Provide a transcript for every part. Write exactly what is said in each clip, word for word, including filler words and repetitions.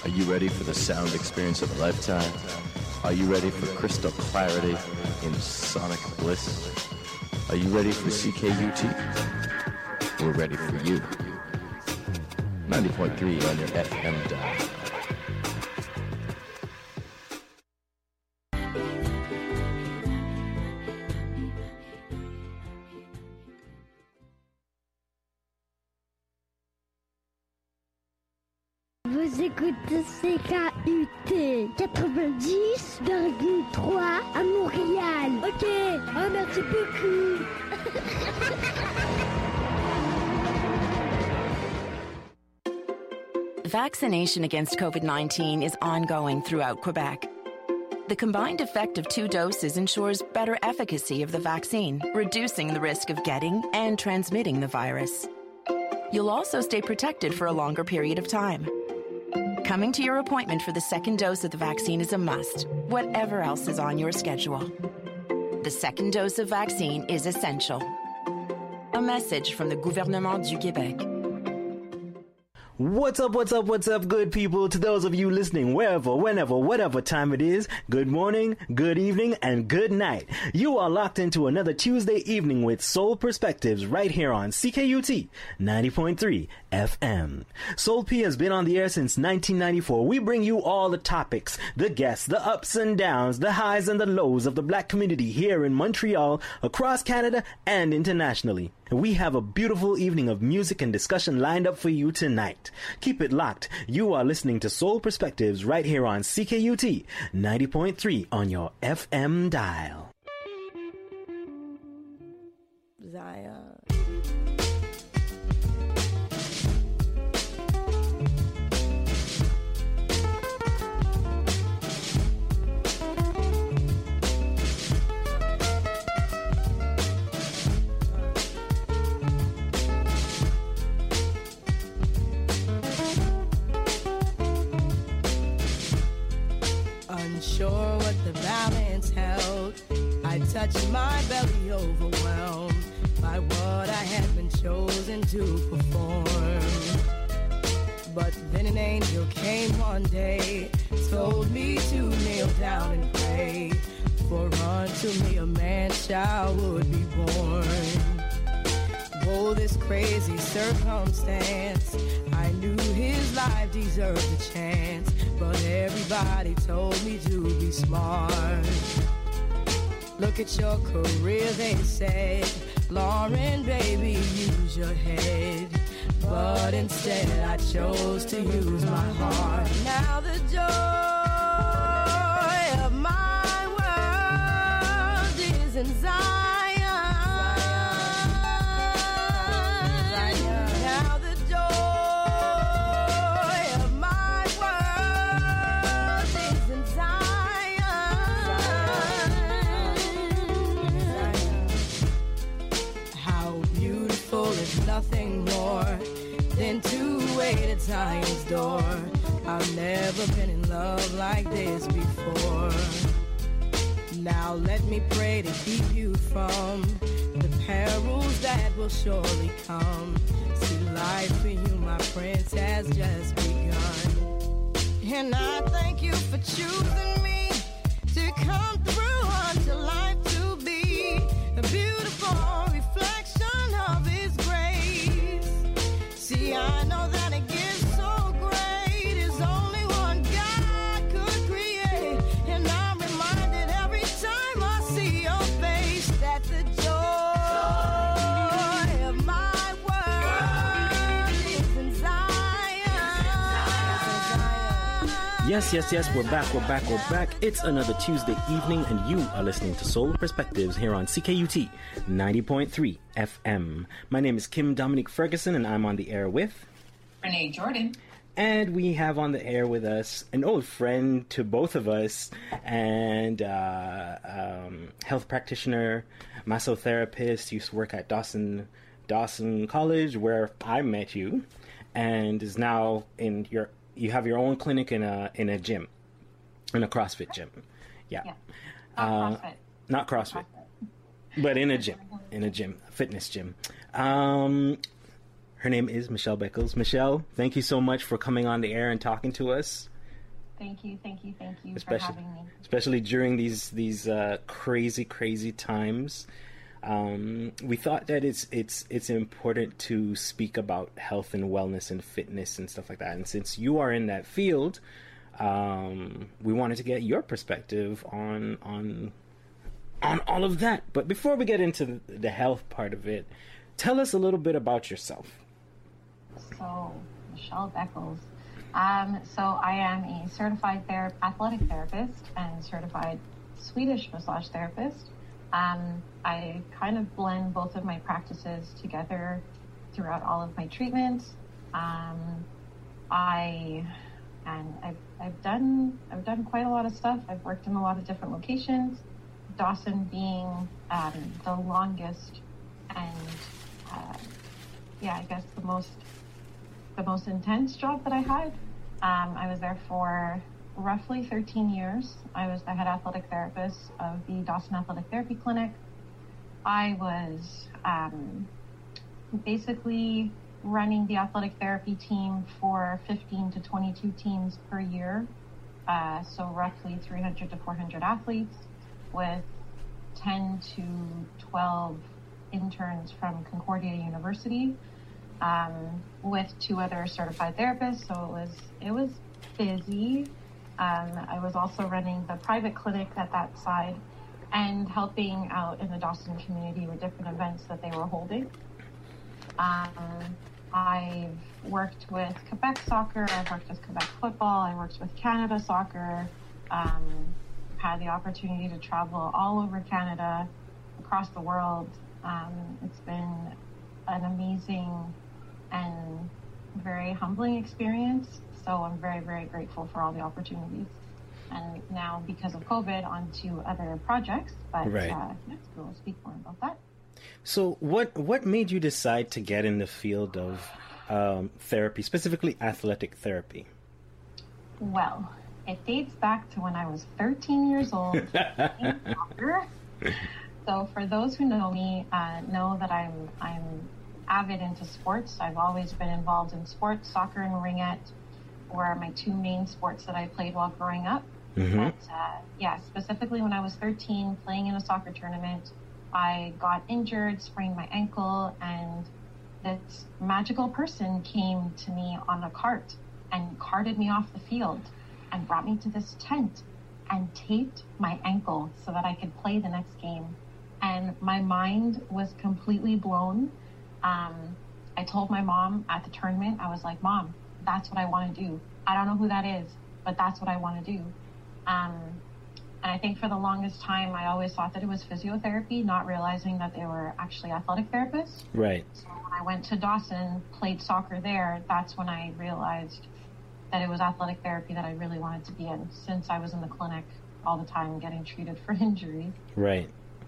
Are you ready for the sound experience of a lifetime? Are you ready for crystal clarity in sonic bliss? Are you ready for C K U T? We're ready for you. ninety point three on your F M dial. Vous écoutez C K U T quatre-vingt-dix virgule trois à Montréal. Ok, oh, merci beaucoup. Vaccination against COVID nineteen is ongoing throughout Quebec. The combined effect of two doses ensures better efficacy of the vaccine, reducing the risk of getting and transmitting the virus. You'll also stay protected for a longer period of time. Coming to your appointment for the second dose of the vaccine is a must, whatever else is on your schedule. The second dose of vaccine is essential. A message from the Gouvernement du Québec. What's up, what's up, what's up, good people? To those of you listening, wherever, whenever, whatever time it is, good morning, good evening, and good night. You are locked into another Tuesday evening with Soul Perspectives right here on C K U T ninety point three F M. Soul P has been on the air since nineteen ninety-four. We bring you all the topics, the guests, the ups and downs, the highs and the lows of the black community here in Montreal, across Canada, and internationally. We have a beautiful evening of music and discussion lined up for you tonight. Keep it locked. You are listening to Soul Perspectives right here on C K U T ninety point three on your F M dial. Zion. Unsure what the balance held, I touched my belly, overwhelmed by what I had been chosen to perform. But then an angel came one day, told me to kneel down and pray, for unto me a man-child would be born. Oh, this crazy circumstance, I knew his life deserved a chance, but everybody told me to be smart. Look at your career, they said, Lauren, baby, use your head. But instead I chose to use my heart. Now the joy of my world is in Zion. Nothing more than to wait at Zion's door. I've never been in love like this before. Now let me pray to keep you from the perils that will surely come. See, life for you, my prince, has just begun. And I thank you for choosing me to come through unto life to be a beautiful reflection of his grace. See, I know that a gift so great is only one God could create. And I'm reminded every time I see your face that the joy of my world is in Zion. Yes, yes, yes, we're back, we're back, we're back. It's another Tuesday evening, and you are listening to Soul Perspectives here on C K U T ninety point three F M. My name is Kim Dominique Ferguson, and I'm on the air with Renee Jordan. And we have on the air with us an old friend to both of us, and uh, um, health practitioner, massotherapist, used to work at Dawson Dawson College, where I met you, and is now in your you have your own clinic in a in a gym, in a CrossFit gym. Yeah, yeah. Not uh, CrossFit. Not CrossFit, but in a gym, in a gym, a fitness gym. Um, Her name is Michelle Beckles. Michelle, thank you so much for coming on the air and talking to us. Thank you, thank you, thank you especially, for having me. Especially during these these uh, crazy, crazy times. Um, we thought that it's it's it's important to speak about health and wellness and fitness and stuff like that. And since you are in that field, um, we wanted to get your perspective on on on all of that. But before we get into the health part of it, tell us a little bit about yourself. So, Michelle Beckles. Um, so I am a certified ther- athletic therapist and certified Swedish massage therapist. Um, I kind of blend both of my practices together throughout all of my treatments. Um, I and I've I've done I've done quite a lot of stuff. I've worked in a lot of different locations. Dawson being um, the longest and uh, yeah, I guess the most the most intense job that I had. Um, I was there for roughly thirteen years. I was the head athletic therapist of the Dawson Athletic Therapy Clinic. I was um, basically running the athletic therapy team for fifteen to twenty-two teams per year. Uh, so roughly three hundred to four hundred athletes with ten to twelve interns from Concordia University, um, with two other certified therapists. So it was, it was busy. Um, I was also running the private clinic at that side and helping out in the Dawson community with different events that they were holding. Um, I've worked with Quebec soccer, I've worked with Quebec football, I worked with Canada soccer, um, had the opportunity to travel all over Canada, across the world. Um, it's been an amazing and very humbling experience. So I'm very, very grateful for all the opportunities. And now, because of COVID, on to other projects. But right. uh, next we'll speak more about that. So what what made you decide to get in the field of um, therapy, specifically athletic therapy? Well, it dates back to when I was thirteen years old. So for those who know me, uh, know that I'm I'm avid into sports. I've always been involved in sports. Soccer and ringette were my two main sports that I played while growing up. Mm-hmm. But uh, yeah, specifically when I was thirteen, playing in a soccer tournament, I got injured, sprained my ankle, and this magical person came to me on a cart and carted me off the field and brought me to this tent and taped my ankle so that I could play the next game. And my mind was completely blown. Um, I told my mom at the tournament, I was like, Mom, that's what I want to do. I don't know who that is, but that's what I want to do. Um, and I think for the longest time, I always thought that it was physiotherapy, not realizing that they were actually athletic therapists. Right. So when I went to Dawson, played soccer there, that's when I realized that it was athletic therapy that I really wanted to be in, since I was in the clinic all the time getting treated for injuries. Right.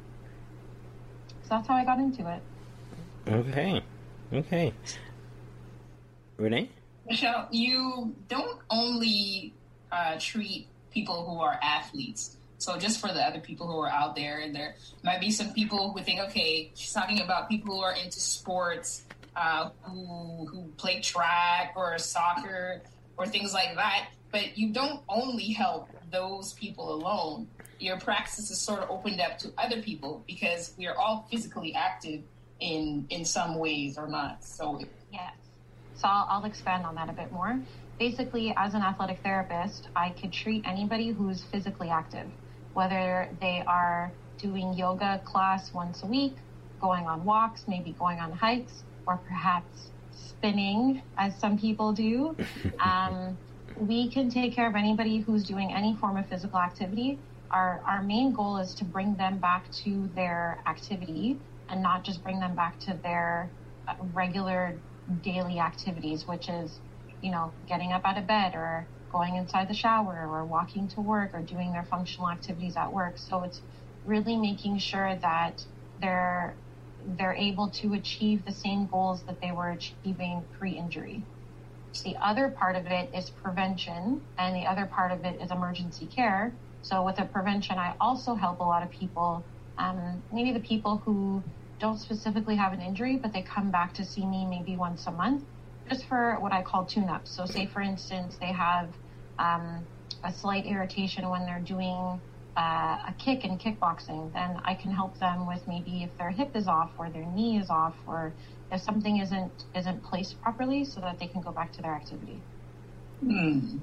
So that's how I got into it. Okay. Okay. Renee? Michelle, you don't only uh, treat people who are athletes. So just for the other people who are out there, and there might be some people who think, okay, she's talking about people who are into sports, uh, who who play track or soccer or things like that. But you don't only help those people alone. Your practice is sort of opened up to other people because we are all physically active in in some ways or not. So Yes. So I'll, I'll expand on that a bit more. Basically, as an athletic therapist, I could treat anybody who's physically active, whether they are doing yoga class once a week, going on walks, maybe going on hikes, or perhaps spinning, as some people do. Um, we can take care of anybody who's doing any form of physical activity. Our, our main goal is to bring them back to their activity and not just bring them back to their regular daily activities, which is, you know, getting up out of bed or going inside the shower or walking to work or doing their functional activities at work. So it's really making sure that they're they're able to achieve the same goals that they were achieving pre-injury. The other part of it is prevention, and the other part of it is emergency care. So with the prevention, I also help a lot of people, um, maybe the people who don't specifically have an injury, but they come back to see me maybe once a month, just for what I call tune-ups. So say, for instance, they have um, a slight irritation when they're doing uh, a kick in kickboxing, then I can help them with maybe if their hip is off or their knee is off or if something isn't isn't placed properly so that they can go back to their activity. Hmm.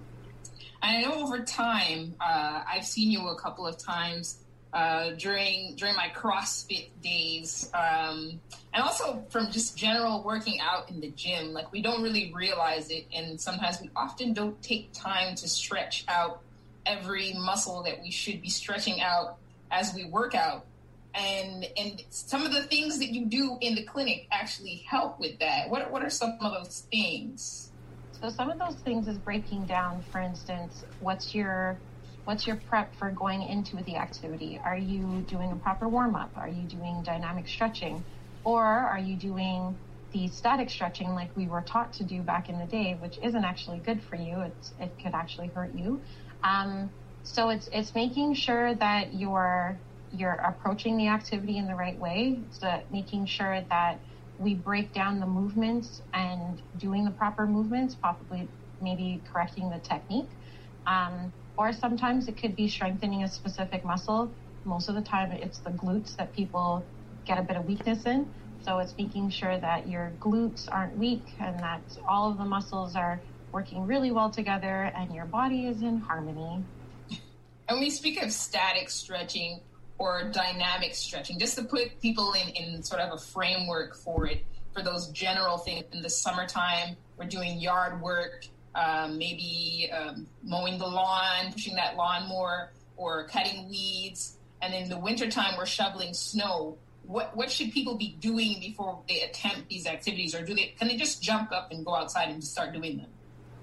I know over time, uh, I've seen you a couple of times uh, during during my CrossFit days, um, and also from just general working out in the gym. Like, we don't really realize it, and sometimes we often don't take time to stretch out every muscle that we should be stretching out as we work out. And and some of the things that you do in the clinic actually help with that. What what are some of those things? So some of those things is breaking down, for instance, what's your what's your prep for going into the activity? Are you doing a proper warm-up? Are you doing dynamic stretching? Or are you doing the static stretching like we were taught to do back in the day, which isn't actually good for you? It's, it could actually hurt you. Um, so it's it's making sure that you're you're approaching the activity in the right way. So making sure that we break down the movements and doing the proper movements, possibly maybe correcting the technique. Um, or sometimes it could be strengthening a specific muscle. Most of the time it's the glutes that people get a bit of weakness in. So it's making sure that your glutes aren't weak and that all of the muscles are working really well together and your body is in harmony. And we speak of static stretching or dynamic stretching, just to put people in, in sort of a framework for it, for those general things. In the summertime, we're doing yard work, um, maybe um, mowing the lawn, pushing that lawn more, or cutting weeds. And in the wintertime, we're shoveling snow. What what should people be doing before they attempt these activities? Or do they can they just jump up and go outside and just start doing them?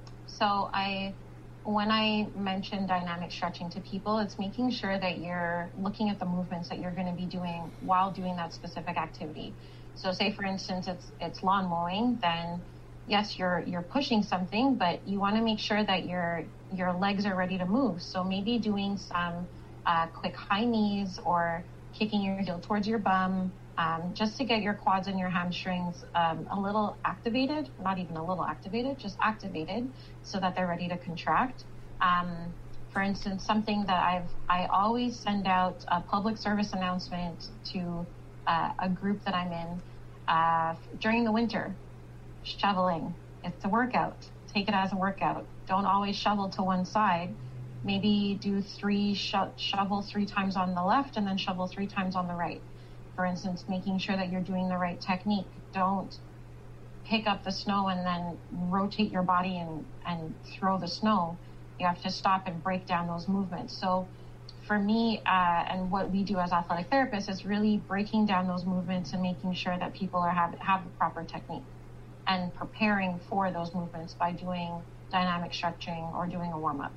So I... When I mention dynamic stretching to people, it's making sure that you're looking at the movements that you're going to be doing while doing that specific activity. So say, for instance, it's it's lawn mowing, then yes, you're you're pushing something, but you want to make sure that your your legs are ready to move. So maybe doing some uh, quick high knees or kicking your heel towards your bum, um, just to get your quads and your hamstrings um, a little activated, not even a little activated, just activated so that they're ready to contract. Um, for instance, something that I've, I always send out a public service announcement to uh, a group that I'm in uh, during the winter, shoveling. It's a workout. Take it as a workout. Don't always shovel to one side. Maybe do three sho- shovel three times on the left and then shovel three times on the right. For instance, making sure that you're doing the right technique. Don't pick up the snow and then rotate your body and, and throw the snow. You have to stop and break down those movements. So for me, uh, and what we do as athletic therapists is really breaking down those movements and making sure that people are have, have the proper technique and preparing for those movements by doing dynamic stretching or doing a warm-up.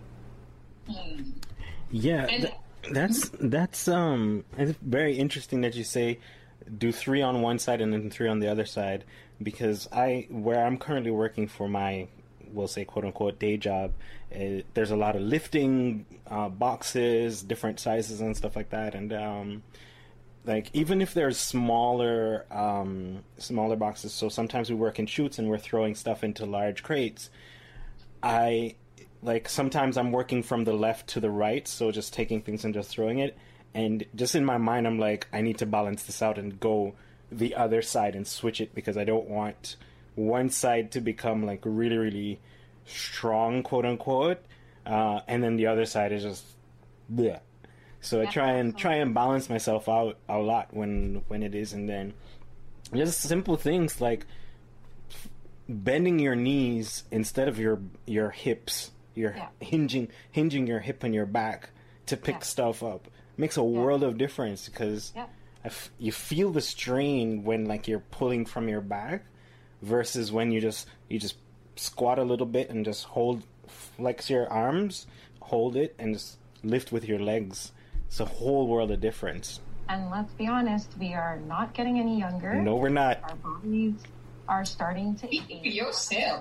Hmm. Yeah. And- th- That's that's um it's very interesting that you say do three on one side and then three on the other side, because I where I'm currently working for my, we'll say, quote unquote day job, uh, there's a lot of lifting uh, boxes, different sizes and stuff like that, and um like even if there's smaller um smaller boxes, so sometimes we work in chutes and we're throwing stuff into large crates. I Like, sometimes I'm working from the left to the right, so just taking things and just throwing it. And just in my mind, I'm like, I need to balance this out and go the other side and switch it, because I don't want one side to become, like, really, really strong, quote-unquote, uh, and then the other side is just bleh. So I try and try and balance myself out a lot when when it is. And then just simple things like bending your knees instead of your your hips. You're Yeah. hinging hinging your hip and your back to pick Yeah. stuff up. Makes a world of difference, because Yeah. I f- you feel the strain when like you're pulling from your back versus when you just you just squat a little bit and just hold, flex your arms, hold it, and just lift with your legs. It's a whole world of difference. And let's be honest, we are not getting any younger. No, we're not. Our bodies are starting to Speak age. for yourself.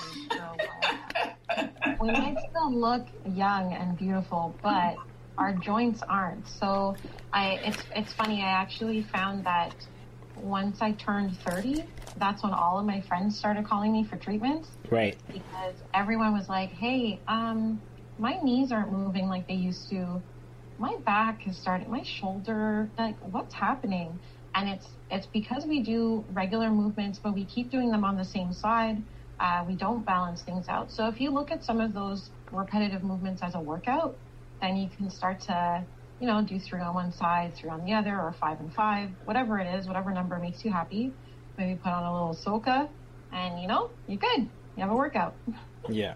We might still look young and beautiful, but our joints aren't. So I, it's it's funny. I actually found that once I turned thirty, that's when all of my friends started calling me for treatments. Right. Because everyone was like, "Hey, um, my knees aren't moving like they used to. My back is starting, my shoulder, like what's happening? And it's it's because we do regular movements, but we keep doing them on the same side. Uh, we don't balance things out. So if you look at some of those repetitive movements as a workout, then you can start to, you know, do three on one side, three on the other, or five and five, whatever it is, whatever number makes you happy. Maybe put on a little soca, and you know, you're good. You have a workout. Yeah.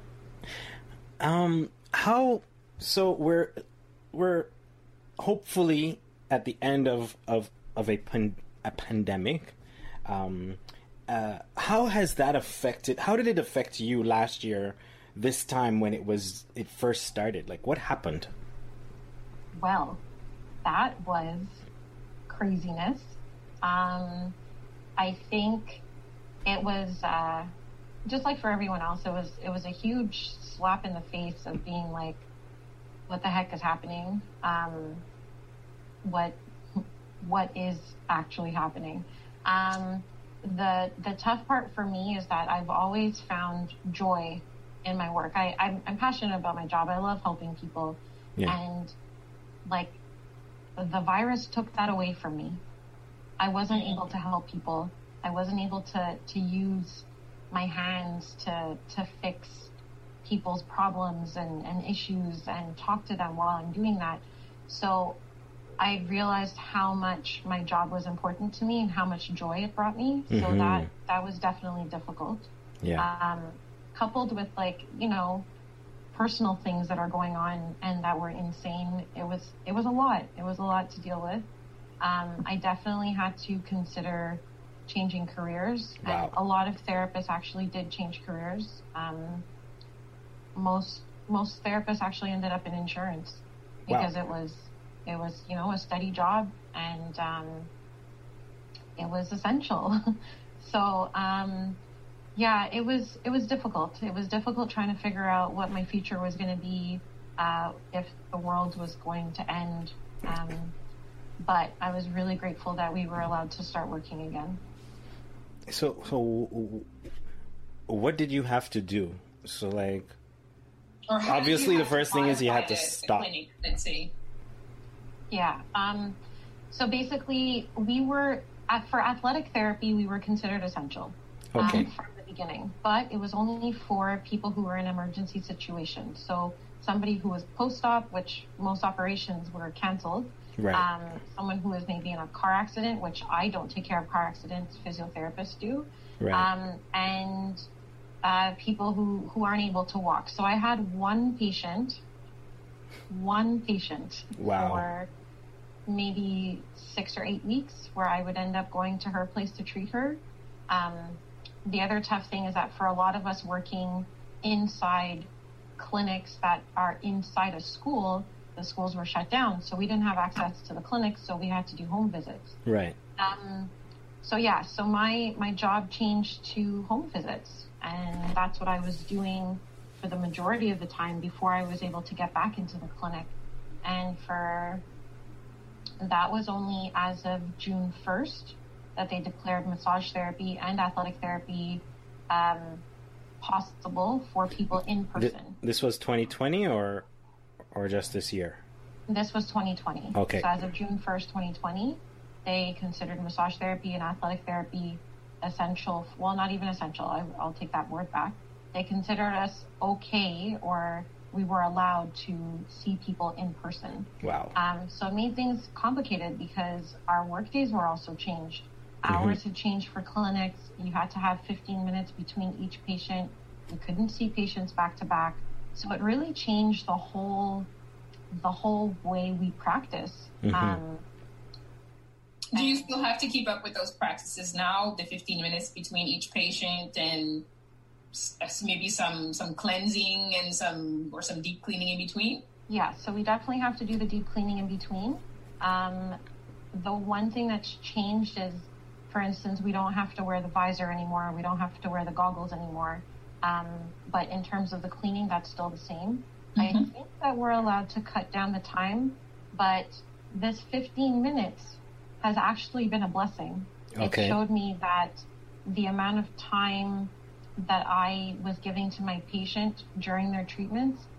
Um. How? So we're we're hopefully at the end of of of a pan, a pandemic. Um. Uh. How has that affected? How did it affect you last year? This time when it was it first started, like what happened? Well, that was craziness. Um, I think it was uh, just like for everyone else. It was it was a huge slap in the face of being like, what the heck is happening? Um, what what is actually happening? Um, the the tough part for me is that I've always found joy in my work. I, I'm, I'm passionate about my job. I love helping people. Yeah. And like the virus took that away from me. I wasn't able to help people. I wasn't able to, to use my hands to, to fix people's problems and, and issues and talk to them while I'm doing that. So I realized how much my job was important to me and how much joy it brought me. So Mm-hmm. that, that was definitely difficult. Yeah. Um, coupled with like, you know, personal things that are going on and that were insane. It was, it was a lot. It was a lot to deal with. Um, I definitely had to consider changing careers. Wow. And a lot of therapists actually did change careers. Um, most, most therapists actually ended up in insurance because Wow. it was, it was, you know, a steady job and, um, it was essential. so, um, Yeah, it was it was difficult. It was difficult trying to figure out what my future was going to be, uh, if the world was going to end. Um, but I was really grateful that we were allowed to start working again. So, so what did you have to do? So, like, Or how did obviously you the have to first thing is you had to modify the- the stop. clinic, let's say. Yeah. Um, so basically, we were at, for athletic therapy, we were considered essential. Okay. Um, from the beginning, but it was only for people who were in emergency situations. So somebody who was post-op, which most operations were canceled. Right. Um, someone who was maybe in a car accident, which I don't take care of car accidents, physiotherapists do. Right. Um, and uh, people who, who aren't able to walk. So I had one patient, one patient Wow. for maybe six or eight weeks where I would end up going to her place to treat her. Um, The other tough thing is that for a lot of us working inside clinics that are inside a school, the schools were shut down. So we didn't have access to the clinics, so we had to do home visits. Right. Um, so yeah, so my, my job changed to home visits. And that's what I was doing for the majority of the time before I was able to get back into the clinic. And for that was only as of June first. That they declared massage therapy and athletic therapy um, possible for people in Th- person. this was twenty twenty or or just this year? This was twenty twenty. Okay. So as of June first, twenty twenty, they considered massage therapy and athletic therapy essential. Well, not even essential. I, I'll take that word back. They considered us okay, or we were allowed to see people in person. Wow. Um, so it made things complicated because our work days were also changed. Hours had changed for clinics. You had to have fifteen minutes between each patient. You couldn't see patients back to back. So it really changed the whole, the whole way we practice. Mhm. Um, Do you still have to keep up with those practices now? The fifteen minutes between each patient and s- maybe some some cleansing and some or some deep cleaning in between? Yeah, so we definitely have to do the deep cleaning in between. Um, the one thing that's changed is, for instance, we don't have to wear the visor anymore. We don't have to wear the goggles anymore. Um, but in terms of the cleaning, that's still the same. Mm-hmm. I think that we're allowed to cut down the time, but this fifteen minutes has actually been a blessing. Okay. It showed me that the amount of time that I was giving to my patient during their treatments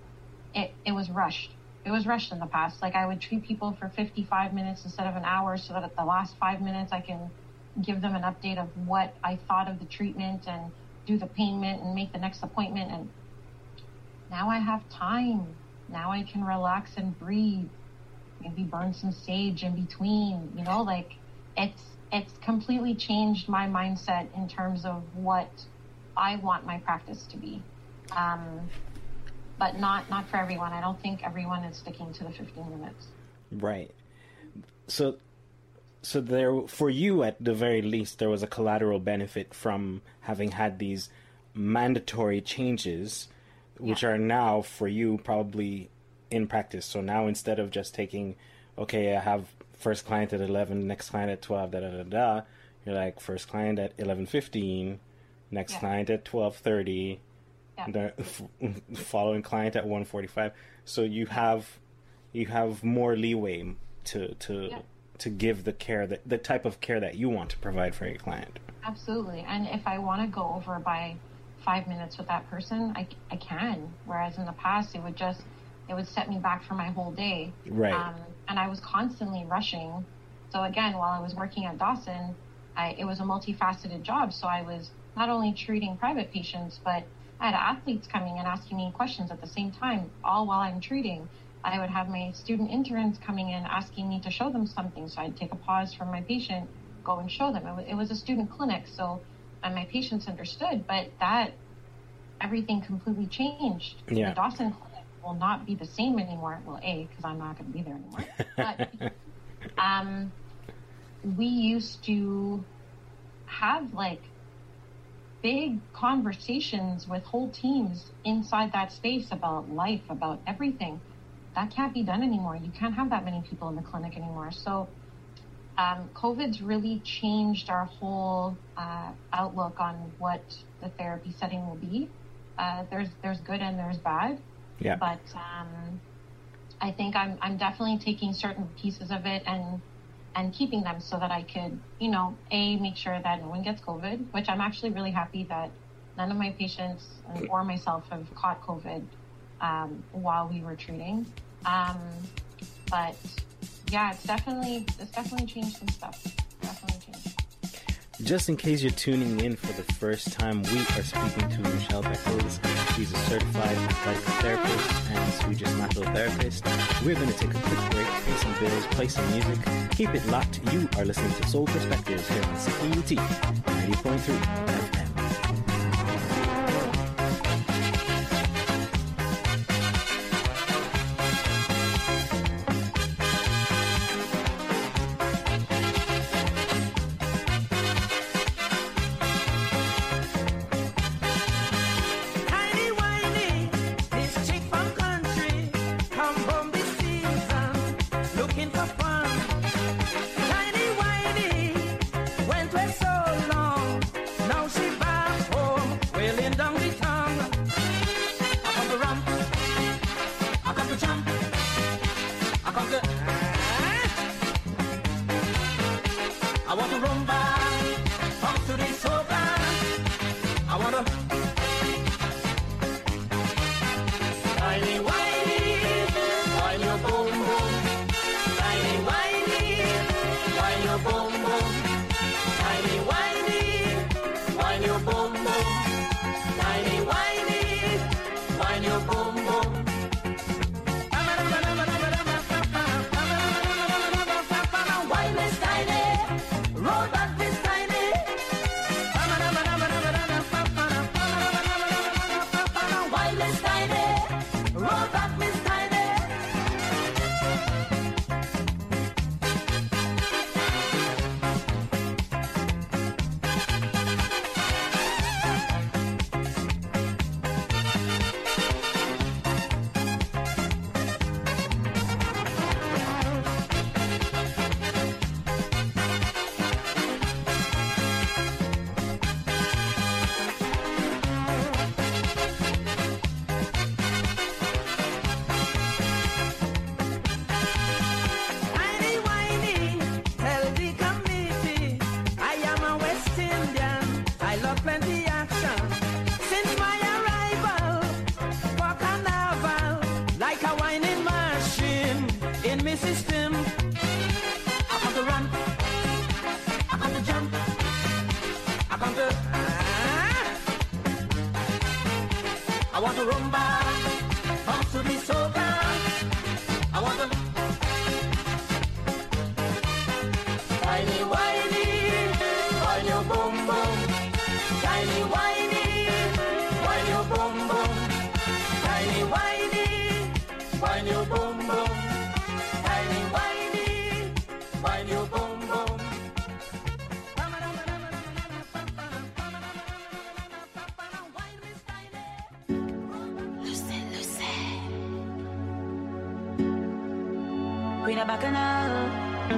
it, it was rushed. It was rushed in the past. Like I would treat people for fifty-five minutes instead of an hour so that at the last five minutes I can give them an update of what I thought of the treatment and do the payment and make the next appointment. And now I have time. Now I can relax and breathe, maybe burn some sage in between, you know, like it's, it's completely changed my mindset in terms of what I want my practice to be. Um, but not, not for everyone. I don't think everyone is sticking to the fifteen minutes. Right. So, so there, for you at the very least, there was a collateral benefit from having had these mandatory changes, which yeah. are now for you probably in practice. So now instead of just taking, okay, I have first client at eleven, next client at twelve, da da da da, you're like first client at eleven fifteen, next yeah. client at twelve thirty, yeah. the f- following client at one forty-five. So you have you have more leeway to to yeah. to give the care that the type of care that you want to provide for your client. Absolutely. And if I want to go over by five minutes with that person, I, I can. Whereas in the past, it would just it would set me back for my whole day. Right. Um, and I was constantly rushing. So again, while I was working at Dawson, I, it was a multifaceted job. So I was not only treating private patients, but I had athletes coming and asking me questions at the same time, all while I'm treating. I would have my student interns coming in asking me to show them something. So I'd take a pause from my patient, go and show them. It was, it was a student clinic, so and my patients understood, but that everything completely changed. Yeah. The Dawson clinic will not be the same anymore. Well, A, because I'm not going to be there anymore. But um, we used to have like big conversations with whole teams inside that space about life, about everything. That can't be done anymore. You can't have that many people in the clinic anymore. So um, COVID's really changed our whole uh, outlook on what the therapy setting will be. Uh, there's there's good and there's bad. Yeah. But um, I think I'm I'm definitely taking certain pieces of it and and keeping them so that I could, you know, A, make sure that no one gets COVID, which I'm actually really happy that none of my patients or myself have caught COVID um, while we were treating. Um, but yeah, it's definitely, it's definitely changed some stuff. Definitely changed. Just in case you're tuning in for the first time, we are speaking to Michelle Beckles. She's a certified athletic therapist and Swedish national therapist. We're going to take a quick break, pay some bills, play some music. Keep it locked. You are listening to Soul Perspectives here on C K U T ninety point three F M. Tiny whitey went away so long. Now she I want to rumba, come to the soca. I want to tiny whiny, whine your boom boom. Tiny whiny, whine your boom boom. Tiny whiny, whine your boom boom. Tiny whiny, whine your boom boom. Queen of Bacchanal.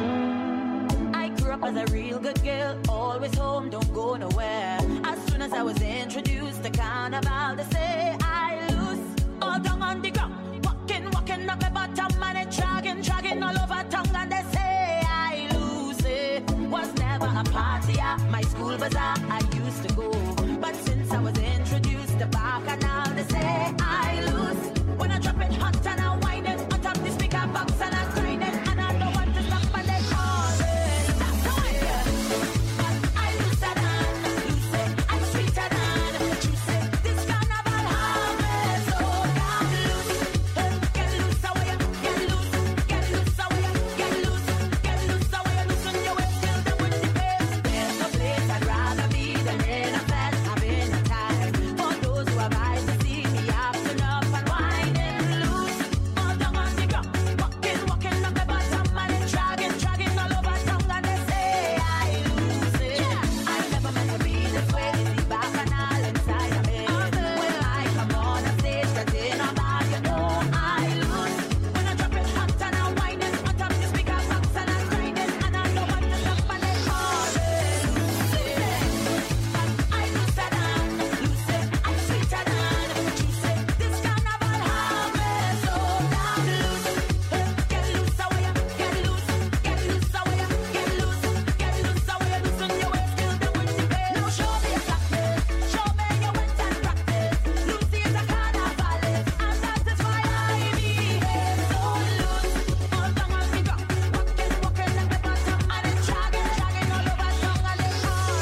I grew up as a real good girl, always home, don't go nowhere. As soon as I was introduced to Carnival, they say I lose all down on the ground, walking, walking up my bottom and it dragging, dragging all over tongue, and they say I lose it. Was never a party at my school bazaar I used to go, but since I was introduced to Bacchanal, they say I lose. When I drop it hot and I whine it on top the speaker box and I grind it, and I don't want to stop and they call it. That's the idea. But I lose that on, lose it, I'm sweeter than juicy. This carnival harvest, so damn loose. Get loose away, get loose, get loose away, get loose, get loose away, loosen your waist, kill them with the pace. There's no place I'd rather be than in a fest, having a time. For those who have eyes to see me acting up and whining loose, all down on the ground, walking, walking up the bottom and it's dragging, dragging all over tongue, and they say I lose it. I never meant to be this way. The Bacchanal inside of me. When I come on a stage, that's in a bar, you know I lose. When I drop it hot and I whine it on top the speaker box and I grind it, and I don't want to stop and they call it. Lose it. I lose that on, lose it, I'm sweeter than juicy. This carnival harvest, so damn loose. Get loose away, get loose, get loose away, get loose, get loose away, loosen your waist, kill them with the pace. Now show me your practice, show me your went and practice. Lucy is a carnivalist, and that is why I behave so loose. All down on the ground, walking, walking at the bottom, and it's dragging, dragging all over tongue, and they call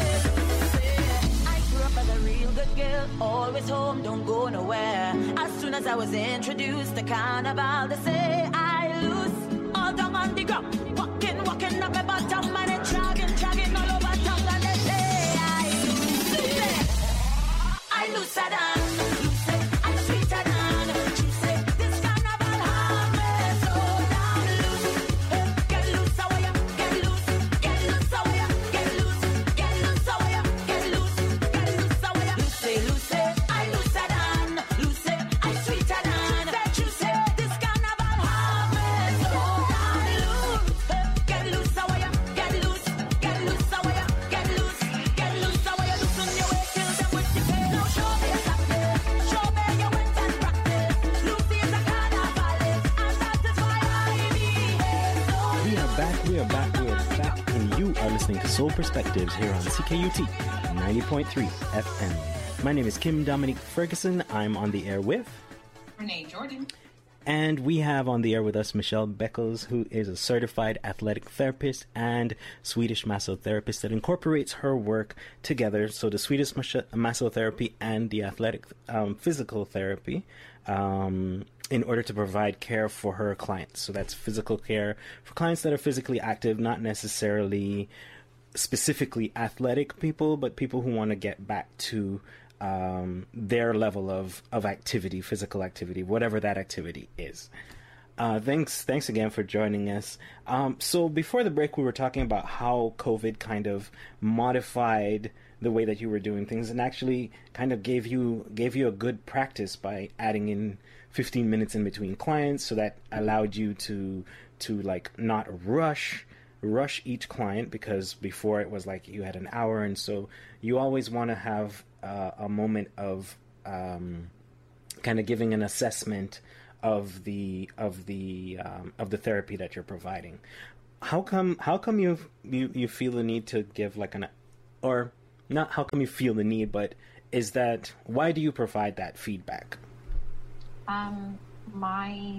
it. I grew up as a real good girl, always home, don't go nowhere. As soon as I was introduced to Carnival, they say I lose. All down on the ground, walking, walking up my bottom, and it's dragging, dragging all over tongue, and they say I lose it. I lose that on, lose it, I'm sweeter than juicy. This carnival harvest, so damn loose. Get loose away, get loose, get loose away, get loose, get loose away, get loose, get loose away. Lucy, Lucy, I lose that on, Lucy, I'm sweeter than juicy. This carnival harvest, so damn loose. Get loose away, get loose, get loose away, get loose, get loose away. Loosen your waist, kill them with the pace. Now show me your practice, show me your went and practice. Lucy is a carnivalist, and that is why I behave so. We are back, we are back, we are back, and you are listening to Soul Perspectives here on C K U T ninety point three F M. My name is Kim Dominique Ferguson. I'm on the air with, Renee Jordan. and we have on the air with us Michelle Beckles, who is a certified athletic therapist and Swedish massotherapist that incorporates her work together. So the Swedish mas- massotherapy and the athletic um, physical therapy um, in order to provide care for her clients. So that's physical care for clients that are physically active, not necessarily specifically athletic people, but people who want to get back to um, their level of, of activity, physical activity, whatever that activity is. Uh, thanks, thanks again for joining us. Um, so before the break, we were talking about how COVID kind of modified the way that you were doing things, and actually kind of gave you gave you a good practice by adding in fifteen minutes in between clients, so that allowed you to to like not rush rush each client, because before it was like you had an hour, and so you always want to have uh, a moment of um, kind of giving an assessment of the of the um, of the therapy that you're providing. How come how come you you you feel the need to give like an, or not how come you feel the need, but is that, why do you provide that feedback? Um, my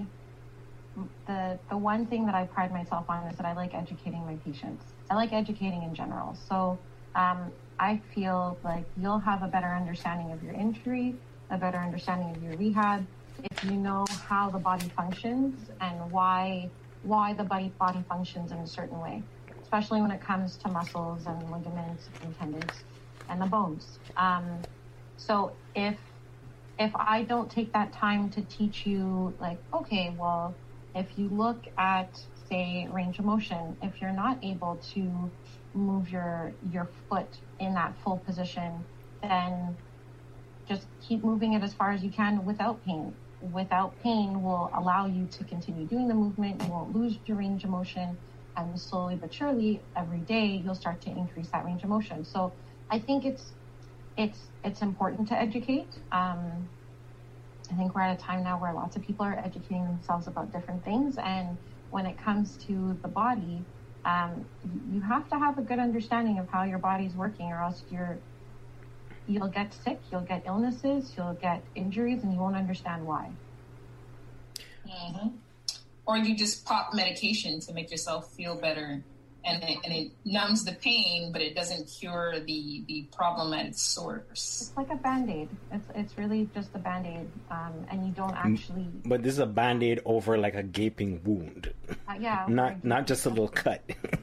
the the one thing that I pride myself on is that I like educating my patients. I like educating in general. So um, I feel like you'll have a better understanding of your injury a better understanding of your rehab, if you know how the body functions and why why the body body functions in a certain way, especially when it comes to muscles and ligaments and tendons and the bones. Um, so if if I don't take that time to teach you, like, okay, well, if you look at, say, range of motion, if you're not able to move your your foot in that full position, then just keep moving it as far as you can without pain. Without pain will allow you to continue doing the movement. You won't lose your range of motion, and slowly but surely, every day, you'll start to increase that range of motion. So I think it's it's it's important to educate. Um, I think we're at a time now where lots of people are educating themselves about different things, and when it comes to the body, um, you have to have a good understanding of how your body's working, or else you're you'll get sick, you'll get illnesses, you'll get injuries, and you won't understand why. Mm-hmm. Or you just pop medication to make yourself feel better, and it, and it numbs the pain, but it doesn't cure the, the problem at its source. It's like a Band-Aid. It's it's really just a Band-Aid, um, and you don't actually... But this is a Band-Aid over like a gaping wound. Uh, yeah. Not not just a little cut.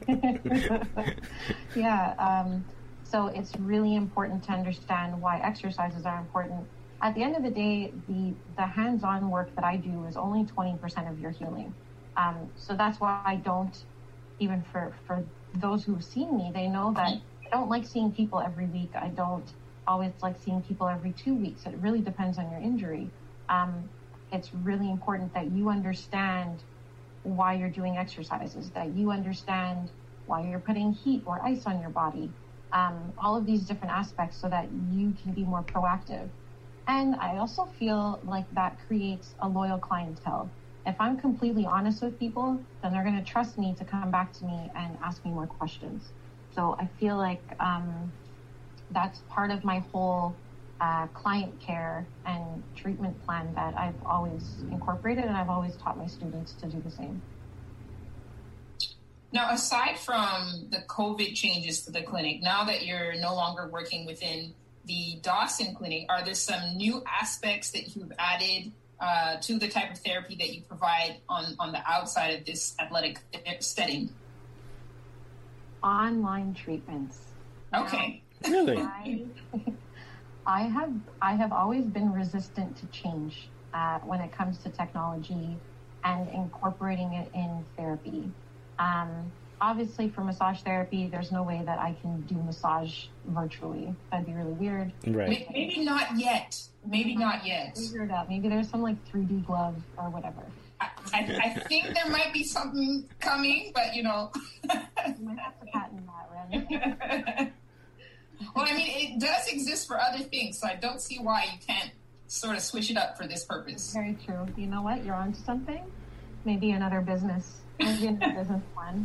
Yeah. Um, so it's really important to understand why exercises are important. At the end of the day, the, the hands-on work that I do is only twenty percent of your healing. Um, so that's why I don't, even for, for those who've seen me, they know that I don't like seeing people every week. I don't always like seeing people every two weeks. It really depends on your injury. Um, it's really important that you understand why you're doing exercises, that you understand why you're putting heat or ice on your body, um, all of these different aspects, so that you can be more proactive. And I also feel like that creates a loyal clientele. If I'm completely honest with people, then they're going to trust me to come back to me and ask me more questions. So I feel like um, that's part of my whole uh, client care and treatment plan that I've always incorporated, and I've always taught my students to do the same. Now, aside from the COVID changes to the clinic, now that you're no longer working within the Dawson Clinic, are there some new aspects that you've added uh, to the type of therapy that you provide on, on the outside of this athletic setting? Online treatments. Okay. Now, Really? I, I have I have always been resistant to change uh, when it comes to technology and incorporating it in therapy. Um, obviously, for massage therapy, there's no way that I can do massage virtually. That'd be really weird. Right. Maybe not yet. Maybe not yet. Figure it out. Maybe there's some like three D glove or whatever. I, I, I think there might be something coming, but you know. You might have to patent that, Ren. Well, I mean, it does exist for other things, so I don't see why you can't sort of switch it up for this purpose. Very true. You know what? You're onto something. Maybe another business. Maybe another business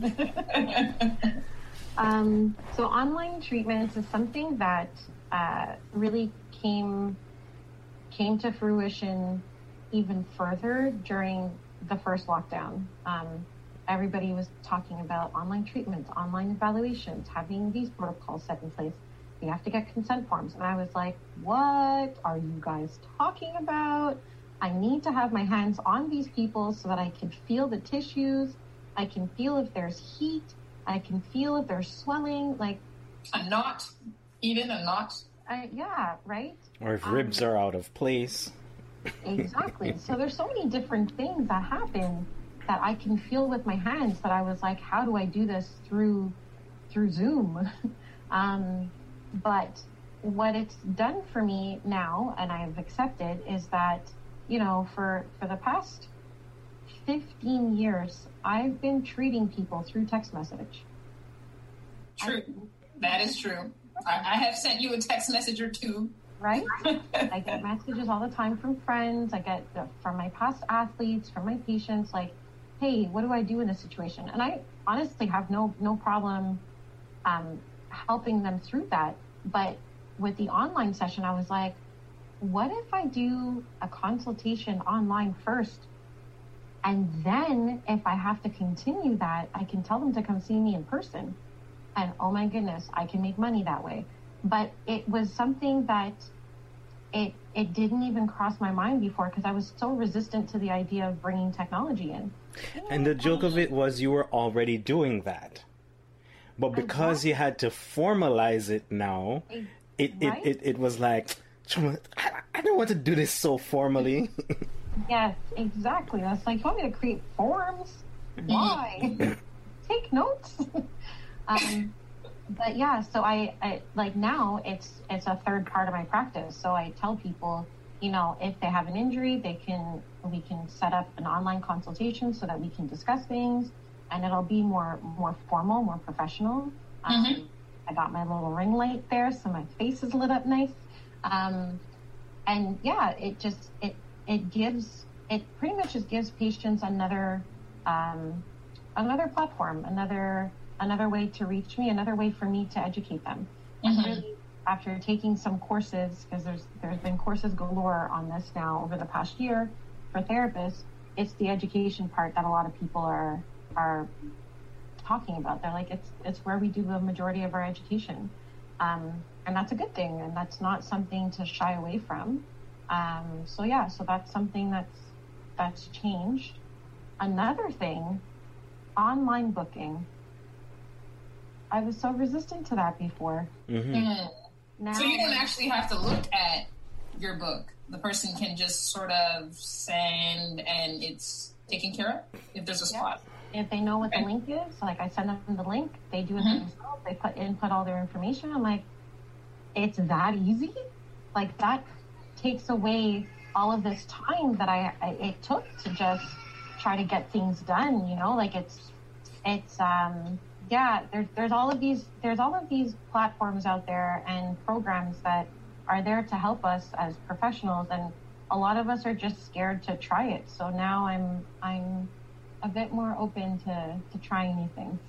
plan. um, so online treatments is something that uh, really came came to fruition even further during the first lockdown. Um, everybody was talking about online treatments, online evaluations, having these protocols set in place. You have to get consent forms. And I was like, what are you guys talking about? I need to have my hands on these people so that I can feel the tissues. I can feel if there's heat. I can feel if there's swelling. Like a knot, even a knot. I, yeah, right? Or if um, ribs are out of place. Exactly. So there's so many different things that happen that I can feel with my hands that I was like, how do I do this through through Zoom? um, but what it's done for me now, and I've accepted, is that, you know, for, for the past fifteen years, I've been treating people through text message. True. I, that is true. I, I have sent you a text message or two. Right? I get messages all the time from friends. I get the, from my past athletes, from my patients, like, hey, what do I do in this situation? And I honestly have no no problem um, helping them through that. But with the online session, I was like, what if I do a consultation online first? And then if I have to continue that, I can tell them to come see me in person. And oh my goodness, I can make money that way. But it was something that it it didn't even cross my mind before because I was so resistant to the idea of bringing technology in. And the joke of it was you were already doing that. But because you had to formalize it now, it, it, Right? it, it, it was like, I, I don't want to do this so formally. Yes, exactly. That's like, you want me to create forms? Why? Take notes. um, but yeah, so I, I like now it's it's a third part of my practice. So I tell people, you know, if they have an injury, they can we can set up an online consultation so that we can discuss things, and it'll be more more formal, more professional. Um, Mhm. I got my little ring light there, so my face is lit up nice. Um, and yeah, it just it it gives it pretty much just gives patients another um, another platform, another another way to reach me, another way for me to educate them. And Mhm. really, after taking some courses, because there's there's been courses galore on this now over the past year for therapists, it's the education part that a lot of people are are talking about. They're like, it's it's where we do the majority of our education, um, and that's a good thing, and that's not something to shy away from. Um, so yeah, so that's something that's that's changed. Another thing, online booking. I was so resistant to that before. Mm-hmm. Mm. Now, So you don't actually have to look at your book. The person can just sort of send, and it's taken care of if there's a spot. if they know what the Okay. link is, like I send them the link, they do it Mhm. themselves. They put input all their information. I'm like, it's that easy? Like that takes away all of this time that I, I it took to just try to get things done. You know, like it's it's um yeah. There's there's all of these there's all of these platforms out there and programs that are there to help us as professionals, and a lot of us are just scared to try it. So now I'm I'm a bit more open to, to trying new things.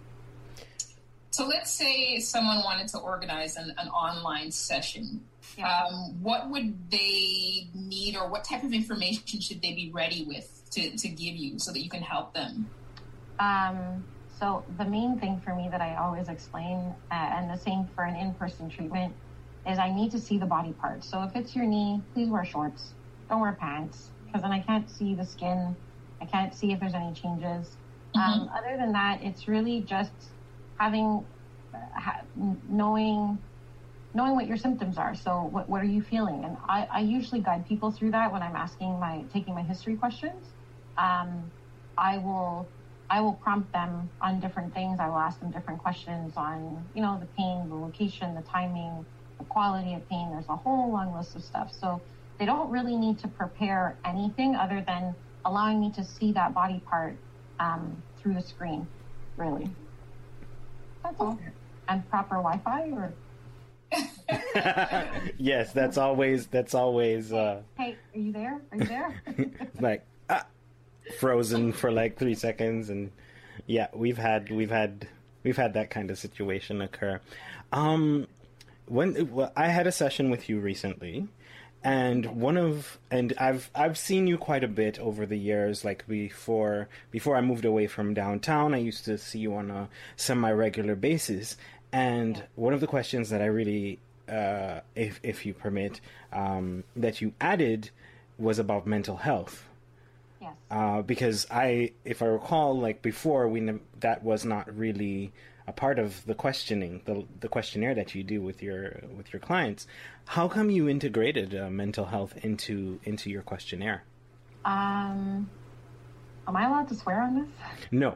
So let's say someone wanted to organize an, an online session. Yeah. Um, what would they need, or what type of information should they be ready with to, to give you so that you can help them? Um, so the main thing for me that I always explain, uh, and the same for an in-person treatment, is I need to see the body parts. So if it's your knee, please wear shorts. Don't wear pants, because then I can't see the skin. I can't see if there's any changes. Um, other than that, it's really just having, uh, ha- knowing, knowing what your symptoms are. So what, what are you feeling? And I, I usually guide people through that when I'm asking my, taking my history questions. Um, I will, I will prompt them on different things. I will ask them different questions on, you know, the pain, the location, the timing, the quality of pain. There's a whole long list of stuff. So they don't really need to prepare anything other than allowing me to see that body part um, through the screen, really. That's all. And proper Wi-Fi, or Yes, that's always that's always uh, hey, are you there? Are you there? like ah, frozen for like three seconds, and yeah, we've had we've had we've had that kind of situation occur. Um, when well, I had a session with you recently. And one of and I've I've seen you quite a bit over the years. Like before before I moved away from downtown, I used to see you on a semi-regular basis. And one of the questions that I really, uh, if if you permit, um, that you added was about mental health. Yes. Uh, because I, if I recall, like before, we ne- that was not really a part of the questioning, the the questionnaire that you do with your with your clients. How come you integrated uh, mental health into into your questionnaire? Um, am I allowed to swear on this? No.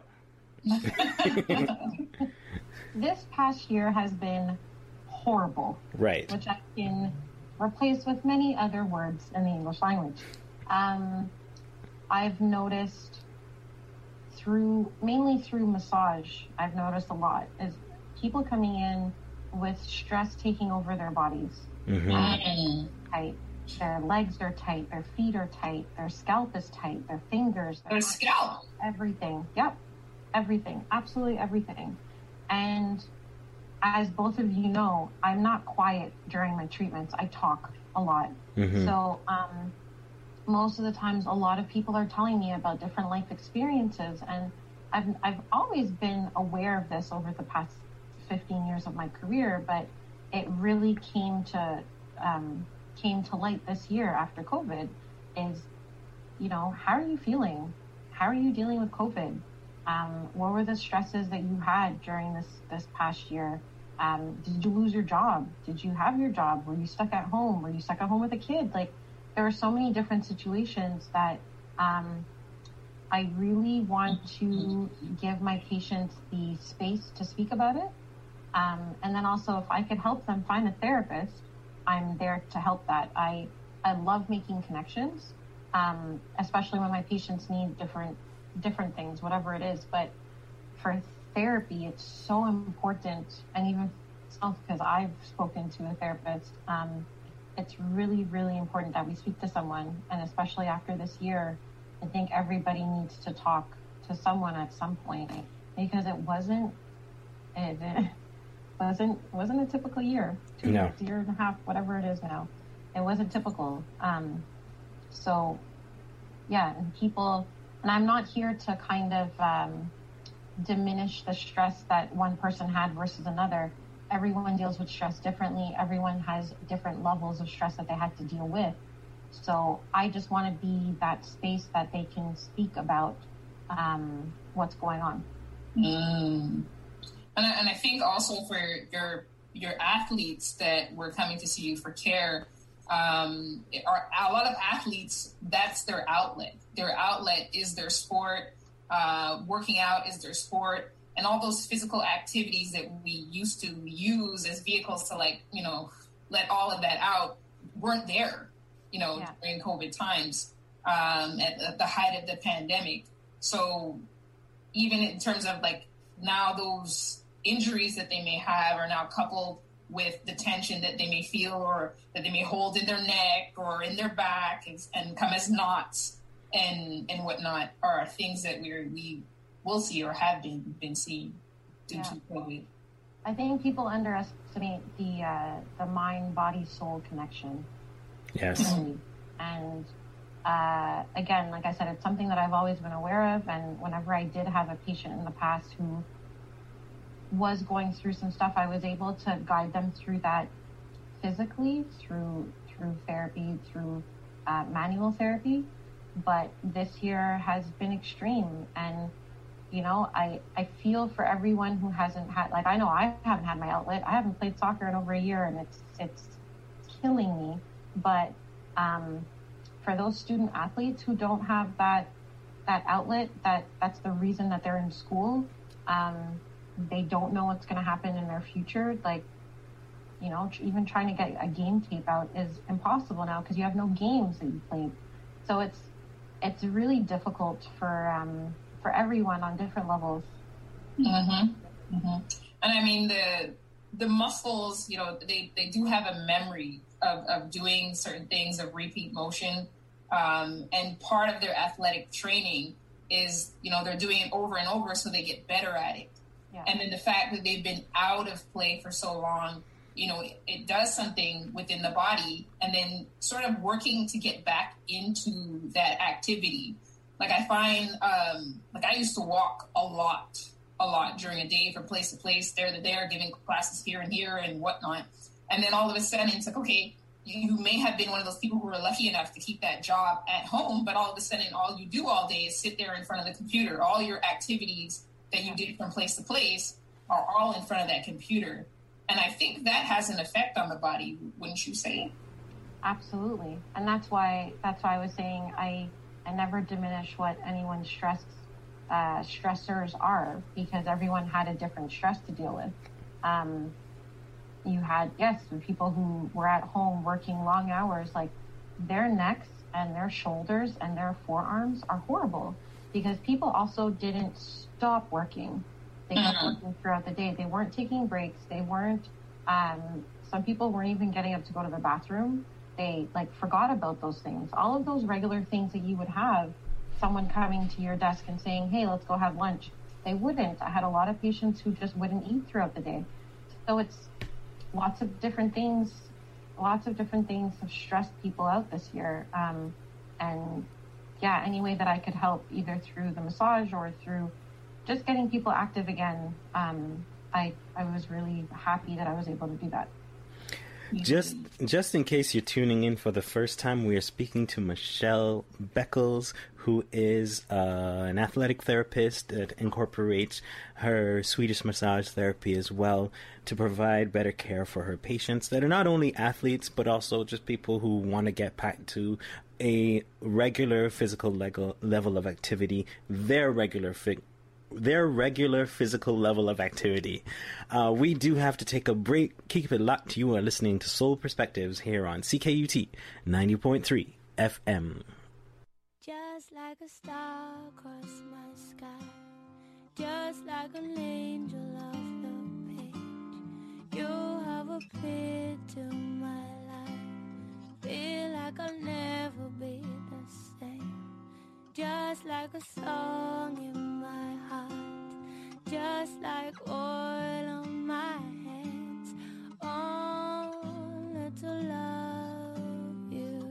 This past year has been horrible. Right. Which I can replace with many other words in the English language. Um, I've noticed through, mainly through massage, I've noticed a lot, is people coming in with stress taking over their bodies. Mm-hmm. Mm. Tight. Their legs are tight, their feet are tight, their scalp is tight, their fingers, their Their scalp. everything. Yep. Everything. Absolutely everything. And as both of you know, I'm not quiet during my treatments. I talk a lot. Mm-hmm. So um, most of the times, a lot of people are telling me about different life experiences. And I've, I've always been aware of this over the past fifteen years of my career, but it really came to um, came to light this year after COVID is, you know, how are you feeling? How are you dealing with COVID? Um, what were the stresses that you had during this, this past year? Um, did you lose your job? Did you have your job? Were you stuck at home? Were you stuck at home with a kid? Like, there are so many different situations that um, I really want to give my patients the space to speak about it. Um, and then also, if I could help them find a therapist, I'm there to help that. I, I love making connections, um, especially when my patients need different different things, whatever it is. But for therapy, it's so important, and even myself, because I've spoken to a therapist, um, it's really, really important that we speak to someone. And especially after this year, I think everybody needs to talk to someone at some point, because it wasn't it, it wasn't wasn't a typical year, two no. years, year and a half, whatever it is now. It wasn't typical. Um, so yeah, and people, and I'm not here to kind of um, diminish the stress that one person had versus another. Everyone deals with stress differently. Everyone has different levels of stress that they had to deal with. So I just want to be that space that they can speak about um, what's going on. Mm. And, I, and I think also for your your athletes that were coming to see you for care, um, are, a lot of athletes, that's their outlet. Their outlet is their sport. Uh, working out is their sport. And all those physical activities that we used to use as vehicles to, like, you know, let all of that out weren't there, you know, yeah. during COVID times, um, at, at the height of the pandemic. So even in terms of, like, now those injuries that they may have are now coupled with the tension that they may feel or that they may hold in their neck or in their back and, and come as knots and and whatnot are things that we're, we will see or have been been seeing due yeah. to COVID. I think people underestimate the uh, the mind body soul connection. Yes. And uh, again, like I said, it's something that I've always been aware of. And whenever I did have a patient in the past who was going through some stuff, I was able to guide them through that physically, through through therapy, through uh, manual therapy. But this year has been extreme, and you know, I I feel for everyone who hasn't had, like, I know I haven't had my outlet. I haven't played soccer in over a year, and it's it's killing me. But um, for those student athletes who don't have that that outlet, that that's the reason that they're in school. Um, they don't know what's going to happen in their future. Like, you know, even trying to get a game tape out is impossible now because you have no games that you played. So it's it's really difficult for um, for everyone on different levels. Mm-hmm. Mm-hmm. And I mean, the the muscles, you know, they, they do have a memory of, of doing certain things, of repeat motion. Um, and part of their athletic training is, you know, they're doing it over and over so they get better at it. Yeah. And then the fact that they've been out of play for so long, you know, it, it does something within the body, and then sort of working to get back into that activity. Like I find, um, like I used to walk a lot, a lot during a day from place to place, there to there, giving classes here and here and whatnot. And then all of a sudden it's like, okay, you may have been one of those people who were lucky enough to keep that job at home, but all of a sudden all you do all day is sit there in front of the computer. All your activities that you did from place to place are all in front of that computer. And I think that has an effect on the body, wouldn't you say? Absolutely. And that's why that's why I was saying I I never diminish what anyone's stress uh, stressors are, because everyone had a different stress to deal with. Um, you had, yes, people who were at home working long hours, like their necks and their shoulders and their forearms are horrible because people also didn't stop working. They kept mm-hmm. working throughout the day. They weren't taking breaks. They weren't, um, some people weren't even getting up to go to the bathroom. They like forgot about those things. All of those regular things that you would have, someone coming to your desk and saying, hey, let's go have lunch. They wouldn't. I had a lot of patients who just wouldn't eat throughout the day. So it's lots of different things, lots of different things have stressed people out this year. Um, and yeah, any way that I could help, either through the massage or through just getting people active again, um, I I was really happy that I was able to do that. Just just in case you're tuning in for the first time, we are speaking to Michelle Beckles, who is uh, an athletic therapist that incorporates her Swedish massage therapy as well to provide better care for her patients that are not only athletes, but also just people who want to get back to a regular physical level, level of activity, their regular fi- their regular physical level of activity. Uh, we do have to take a break. Keep it locked. You are listening to Soul Perspectives here on C K U T ninety point three F M. Just like a star across my sky, just like an angel off the page, you have appeared to my life. Feel like I'll never be the same. Just like a song in my heart, just like oil on my hands. Only to love you.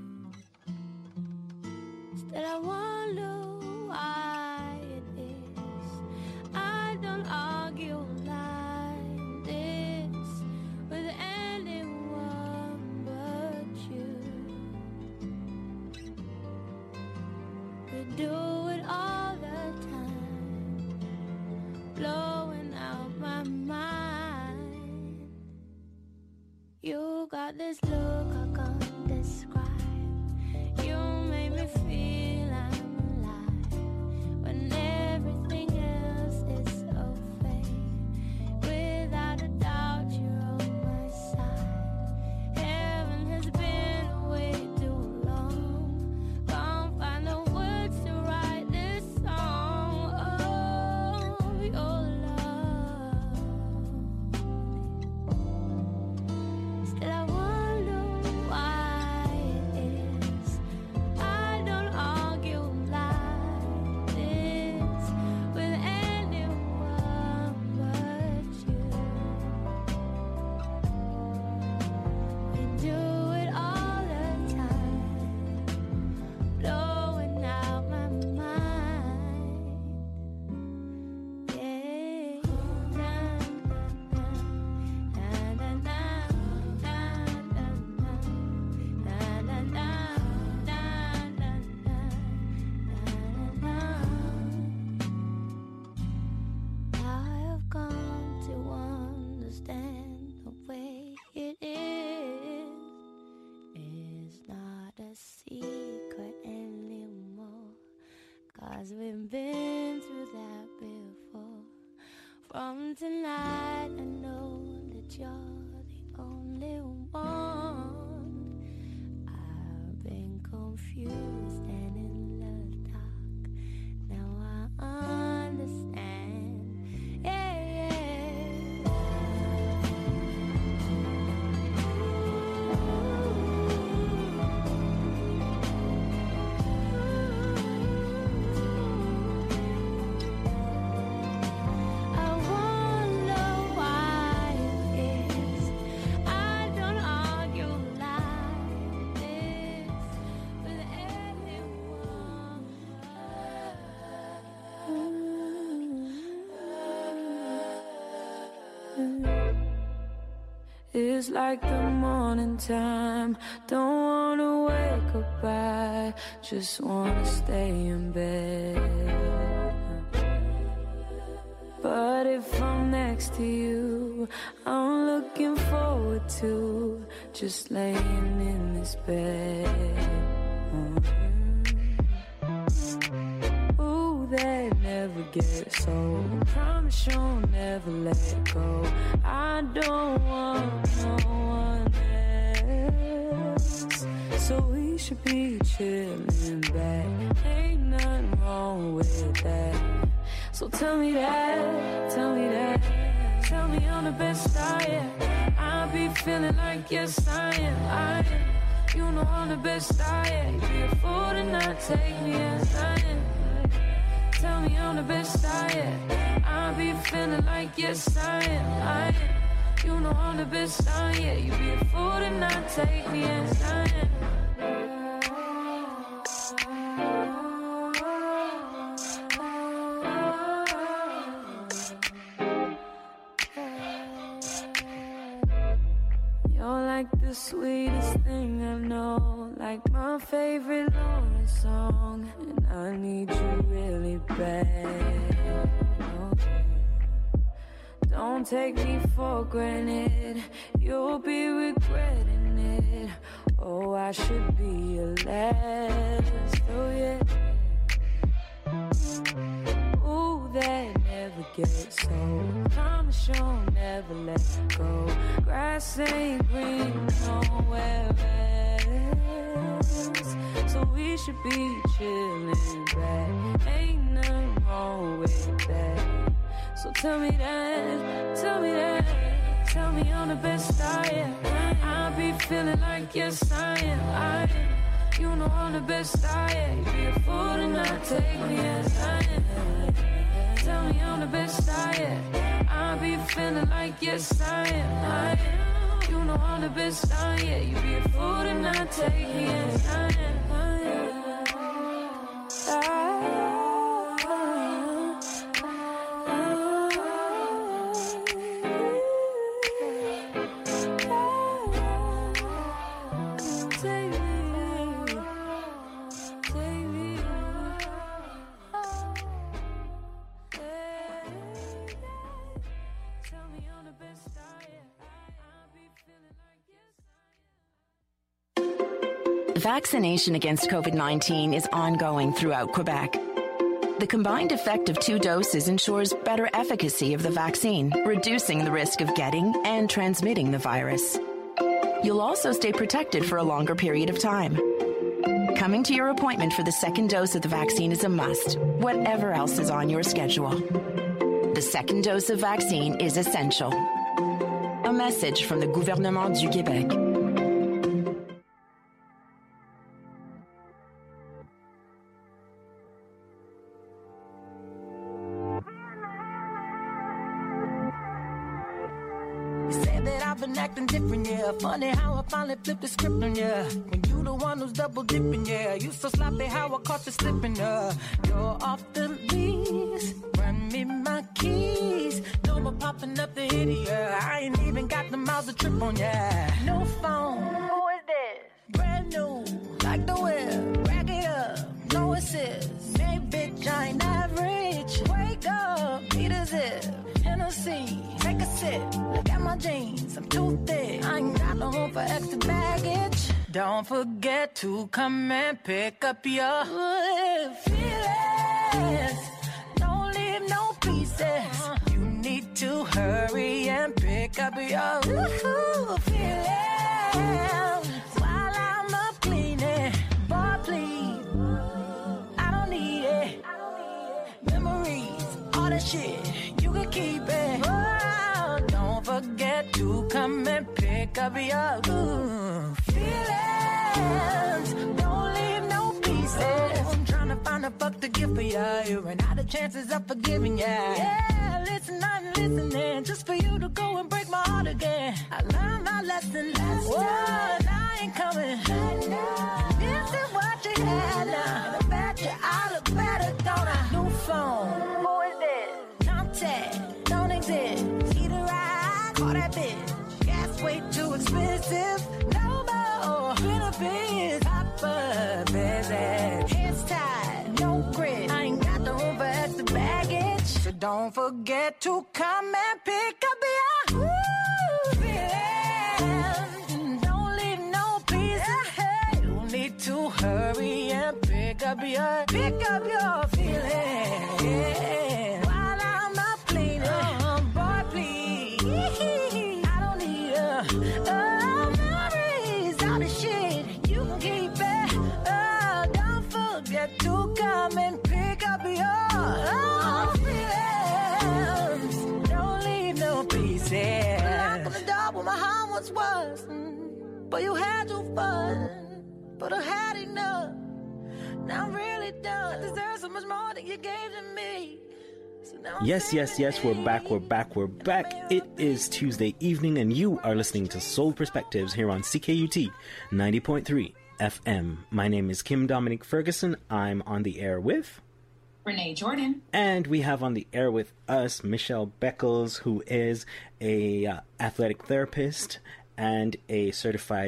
Still I wonder why it is I don't argue like this with anyone but you. We do it all the time, blowing out my mind. You got this look I can't describe. You make me feel I'm alive when everything else is so fake. Without a doubt, you're on my side. Heaven has been away too long. Can't find the words to write this song. Oh, your love. Still I wonder why it is I don't argue like this with anyone but you. We do it all the time, blowing out my mind. Yeah, na na na na na na na na na na na. I have come to understand the way it is. It's not a secret anymore, 'cause we've been through that before. From tonight I know that you're the only one. I've been confused and in the dark. Now I understand. Yeah, I wonder why it is I don't argue like this with anyone. It's like the morning time. Don't wanna wake up, I just wanna stay in bed. But if I'm next to you, I'm looking forward to just laying in this bed. Ooh, that never gets old. Promise you'll never let go. I don't want no one else, so we should be chilling back. Ain't nothing wrong with that. So tell me that, tell me that. Tell me I'm the best I am. I be feeling like yes I am, I am. You know I'm the best I am. Be a fool to not take me as I am. Tell me I'm the best I am. I be feeling like yes I am, I am. You know I'm the best I am. You be a fool to not take me as I am. You're like my favorite Lauren song, and I need you really bad. Oh, don't take me for granted, you'll be regretting it. Oh, I should be your last, oh yeah. Ooh, that never gets old. Promise you'll never let go. Grass ain't green nowhere else, so we should be chilling back. Ain't nothing wrong with that. So tell me that, tell me that, tell me I'm the best I am. I be feeling like yes I am, I am. You know I'm the best I am. You be a fool to not take me as I am. Tell me I'm the best I am. I be feeling like yes I am, I am. You know I'm the best I am. You be a fool to not take me as I am, I am. I Vaccination against COVID nineteen is ongoing throughout Quebec. The combined effect of two doses ensures better efficacy of the vaccine, reducing the risk of getting and transmitting the virus. You'll also stay protected for a longer period of time. Coming to your appointment for the second dose of the vaccine is a must, whatever else is on your schedule. The second dose of vaccine is essential. A message from the Gouvernement du Québec. Acting different, yeah. Funny how I finally flipped the script on ya. When you the one who's double dipping, yeah. You so sloppy how I caught you slipping, uh. You're off the lease, run me my keys. No more popping up the idiot. I ain't even got the miles to trip on, yeah. No phone, who is this? Brand new, like the whip. Rack it up, no assist. Hey bitch, I ain't average. Wake up, beat a zip. Hennessy, take a sip. Look at my jeans, I'm too thick. I ain't got no room for extra baggage. Don't forget to come and pick up your feelings. Don't leave no pieces. You need to hurry and pick up your feelings. While I'm up cleaning, boy please, I don't need it. Memories, all that shit, you can keep it. Oh, don't forget to come and pick up your ooh, feelings. Don't leave no pieces. I'm trying to find a fuck to give for ya. You ran out of chances of forgiving ya. Yeah, listen, I'm listening just for you to go and break my heart again. I learned my lesson last time. I ain't coming. This is what you had now. I bet you I look better, don't I? New phone. Who is this? Contact. Don't exist. Either I call that bitch. Gas way too expensive. No more benefits. Papa visit. Hands tied. No grip. I ain't got the room for extra baggage. So don't forget to come and pick up your ooh, feelings. Don't leave no pieces. You need to hurry and pick up your pick up your feelings. Yeah. While I'm up cleaning, oh, boy, please. I don't need a oh, memories, all the shit you can keep it. Oh, don't forget to come and pick up your oh, feelings. Don't leave no pieces. Knock on the door where my heart once was, mm, but you had your fun, but I had enough. Now I'm really done. I deserve so much more than you gave to me. So Yes, yes, yes, we're back, we're back, we're back. It is Tuesday evening, and you are listening to Soul Perspectives here on C K U T ninety point three F M. My name is Kim Dominic Ferguson. I'm on the air with Renee Jordan. And we have on the air with us Michelle Beckles, who is a uh, athletic therapist and a certified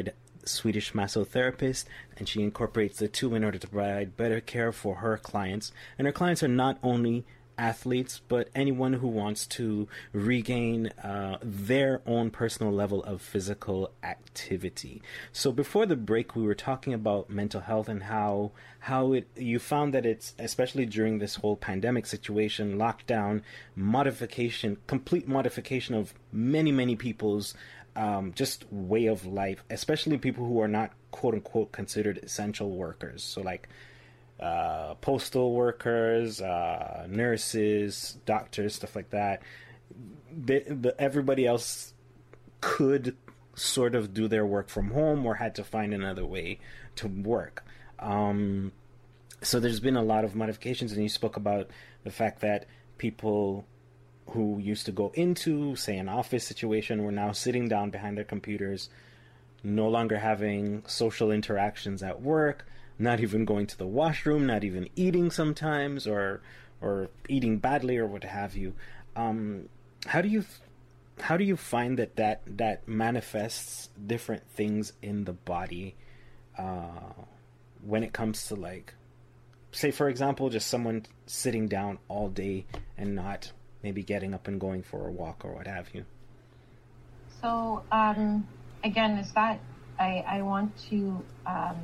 Swedish massotherapist, and she incorporates the two in order to provide better care for her clients. And her clients are not only athletes, but anyone who wants to regain uh, their own personal level of physical activity. So before the break, we were talking about mental health and how how it you found that it's, especially during this whole pandemic situation, lockdown, modification, complete modification of many, many people's um, just way of life, especially people who are not quote unquote considered essential workers. So like Uh, postal workers, uh, nurses, doctors, stuff like that. The, the, everybody else could sort of do their work from home or had to find another way to work. Um, so there's been a lot of modifications, and you spoke about the fact that people who used to go into, say, an office situation were now sitting down behind their computers, no longer having social interactions at work, not even going to the washroom, not even eating sometimes, or or eating badly, or what have you. Um, how do you how do you find that that, that manifests different things in the body uh, when it comes to, like, say for example, just someone sitting down all day and not maybe getting up and going for a walk or what have you? So um, again, is that I I want to. Um,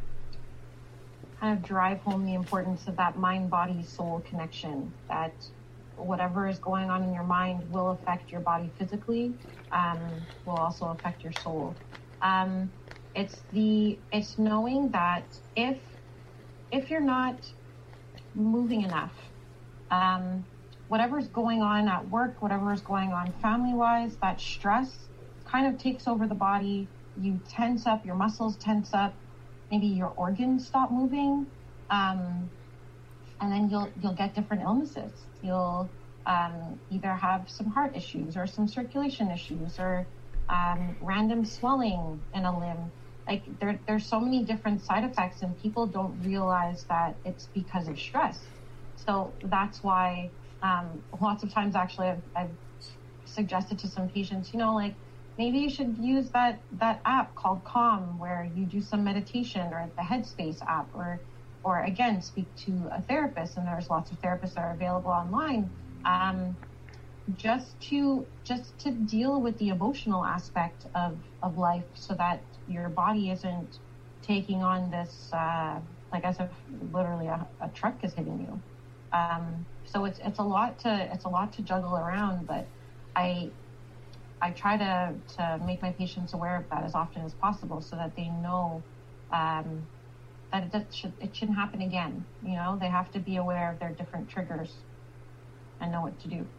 kind of drive home the importance of that mind-body-soul connection, that whatever is going on in your mind will affect your body physically, um, will also affect your soul. Um, it's the it's knowing that if if you're not moving enough, um, whatever's going on at work, whatever is going on family-wise, that stress kind of takes over the body. You tense up, your muscles tense up, maybe your organs stop moving, um, and then you'll you'll get different illnesses. You'll um, either have some heart issues or some circulation issues or um, random swelling in a limb. Like there, there's so many different side effects, and people don't realize that it's because of stress. So that's why um, lots of times, actually, I've, I've suggested to some patients, you know, like, maybe you should use that, that app called Calm, where you do some meditation, or the Headspace app, or, or again, speak to a therapist. And there's lots of therapists that are available online, um, just to just to deal with the emotional aspect of, of life, so that your body isn't taking on this, uh, like as if literally a, a truck is hitting you. Um, so it's it's a lot to it's a lot to juggle around, but I. I try to, to make my patients aware of that as often as possible, so that they know um, that it, does, should, it shouldn't happen again. You know, they have to be aware of their different triggers and know what to do.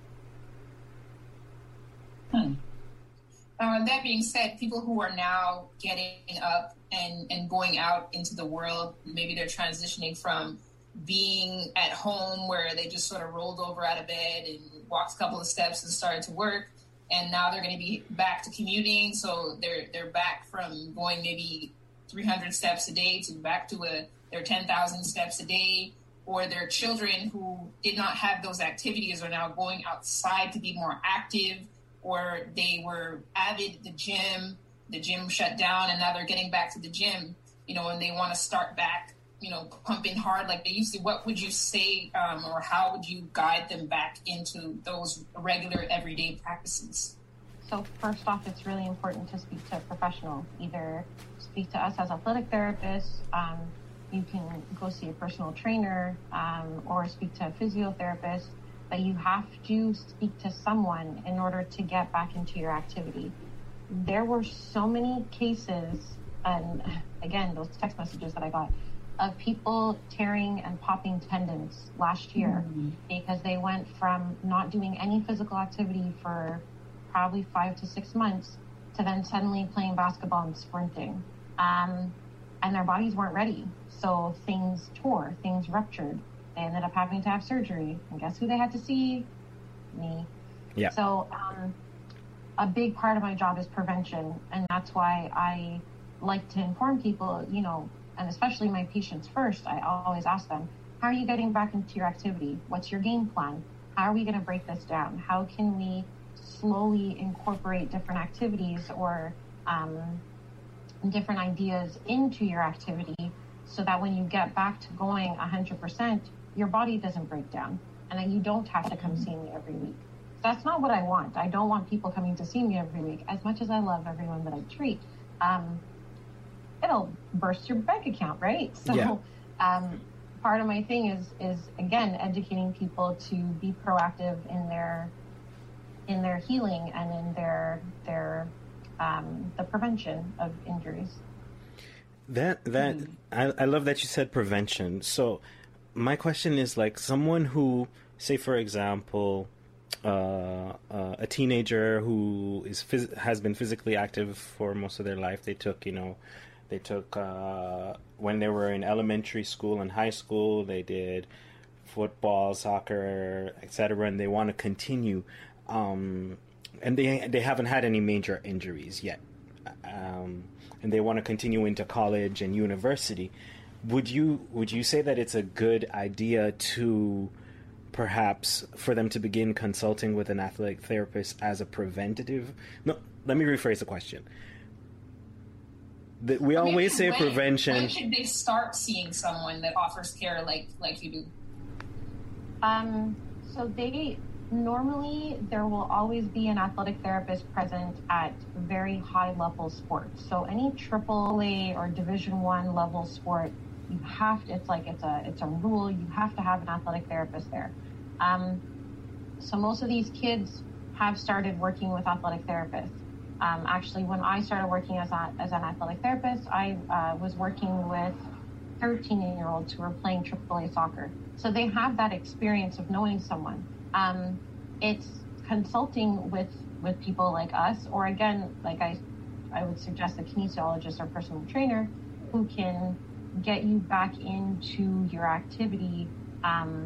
Hmm. Uh, that being said, people who are now getting up and, and going out into the world, maybe they're transitioning from being at home where they just sort of rolled over out of bed and walked a couple of steps and started to work. And now they're going to be back to commuting, so they're they're back from going maybe three hundred steps a day to back to a their ten thousand steps a day. Or their children who did not have those activities are now going outside to be more active, or they were avid at the gym, the gym shut down, and now they're getting back to the gym, you know, and they want to start back, you know, pumping hard like they used to. What would you say, um, or how would you guide them back into those regular everyday practices? So first off, it's really important to speak to a professional. Either speak to us as athletic therapists, um, you can go see a personal trainer, um, or speak to a physiotherapist, but you have to speak to someone in order to get back into your activity. There were so many cases, and again, those text messages that I got, of people tearing and popping tendons last year mm-hmm. because they went from not doing any physical activity for probably five to six months to then suddenly playing basketball and sprinting. Um, and their bodies weren't ready. So things tore, things ruptured. They ended up having to have surgery. And guess who they had to see? Me. Yeah. So um, a big part of my job is prevention. And that's why I like to inform people, you know, and especially my patients first, I always ask them, how are you getting back into your activity? What's your game plan? How are we going to break this down? How can we slowly incorporate different activities or um, different ideas into your activity so that when you get back to going one hundred percent, your body doesn't break down and that you don't have to come see me every week. That's not what I want. I don't want people coming to see me every week. As much as I love everyone that I treat, um, it'll burst your bank account, right? So yeah. um, part of my thing is, is again, educating people to be proactive in their in their healing and in their their um, the prevention of injuries. That that mm. I, I love that you said prevention. So my question is, like, someone who, say for example, uh, uh, a teenager who is phys- has been physically active for most of their life. They took, you know, they took uh, when they were in elementary school and high school. They did football, soccer, et cetera, and they want to continue. Um, and they they haven't had any major injuries yet, um, and they want to continue into college and university. Would you would you say that it's a good idea to perhaps for them to begin consulting with an athletic therapist as a preventative? No, let me rephrase the question. The, we I mean, always say when, prevention. When should they start seeing someone that offers care like like you do? Um, so they normally there will always be an athletic therapist present at very high level sports. So any triple A or Division One level sport, you have to. It's like it's a it's a rule. You have to have an athletic therapist there. Um, so most of these kids have started working with athletic therapists. Um, actually, when I started working as a, as an athletic therapist, I uh, was working with thirteen-year-olds who were playing triple A soccer. So they have that experience of knowing someone. Um, it's consulting with, with people like us, or again, like I, I would suggest a kinesiologist or personal trainer who can get you back into your activity, um,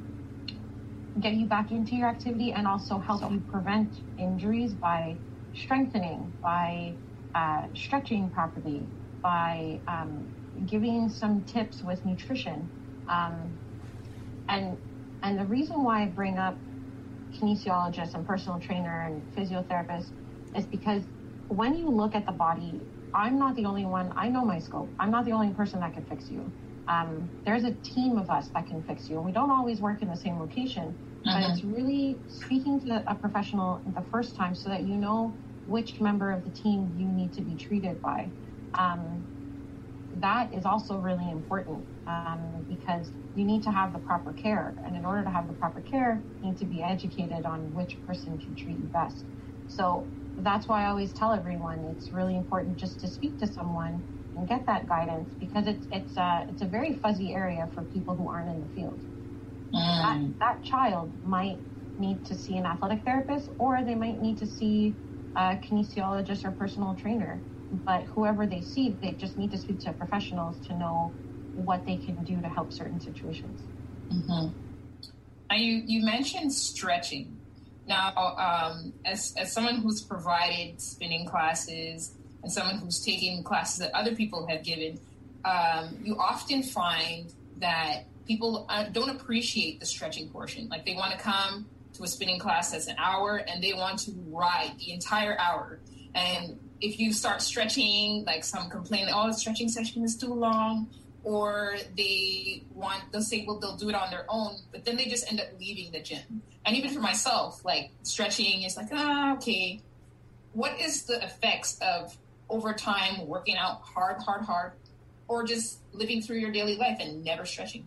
get you back into your activity and also help you prevent injuries by strengthening, by uh, stretching properly, by um, giving some tips with nutrition. Um, and and the reason why I bring up kinesiologists and personal trainer and physiotherapists is because when you look at the body, I'm not the only one. I know my scope. I'm not the only person that can fix you. Um, there's a team of us that can fix you. And we don't always work in the same location, but mm-hmm. it's really speaking to a professional the first time so that you know which member of the team you need to be treated by. Um, that is also really important um, because you need to have the proper care. And in order to have the proper care, you need to be educated on which person can treat you best. So that's why I always tell everyone it's really important just to speak to someone and get that guidance because it's it's a, it's a very fuzzy area for people who aren't in the field. Mm. That, that child might need to see an athletic therapist or they might need to see a kinesiologist or personal trainer. But whoever they see, they just need to speak to professionals to know what they can do to help certain situations. Mm-hmm. Now, you, you mentioned stretching. Now, um, as, as someone who's provided spinning classes and someone who's taken classes that other people have given, um, you often find that people uh, don't appreciate the stretching portion. Like they want to come to a spinning class that's an hour and they want to ride the entire hour. And if you start stretching, like some complain, oh, the stretching session is too long, or they want, they'll say, well, they'll do it on their own, but then they just end up leaving the gym. And even for myself, like stretching is like, ah, okay. What is the effects of over time working out hard, hard, hard, or just living through your daily life and never stretching?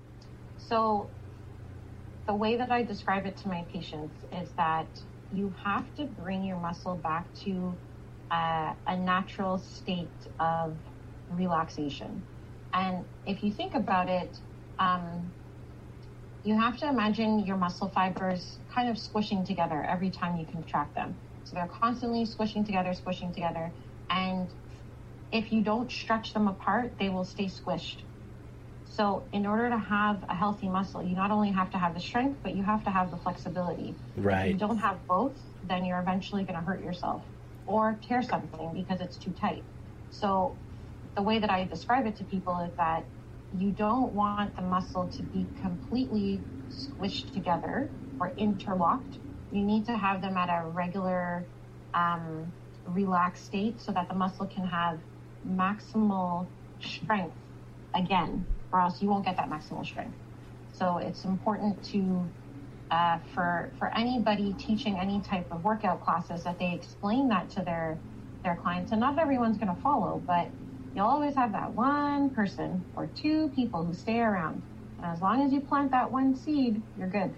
So the way that I describe it to my patients is that you have to bring your muscle back to uh, a natural state of relaxation. And if you think about it, um, you have to imagine your muscle fibers kind of squishing together every time you contract them. So they're constantly squishing together, squishing together. And if you don't stretch them apart, they will stay squished. So in order to have a healthy muscle, you not only have to have the strength, but you have to have the flexibility. Right. If you don't have both, then you're eventually going to hurt yourself or tear something because it's too tight. So the way that I describe it to people is that you don't want the muscle to be completely squished together or interlocked. You need to have them at a regular, um, relaxed state so that the muscle can have maximal strength again, or else you won't get that maximal strength. So it's important to, uh, for for anybody teaching any type of workout classes, that they explain that to their their clients. And not everyone's going to follow, but you'll always have that one person or two people who stay around. And as long as you plant that one seed, you're good.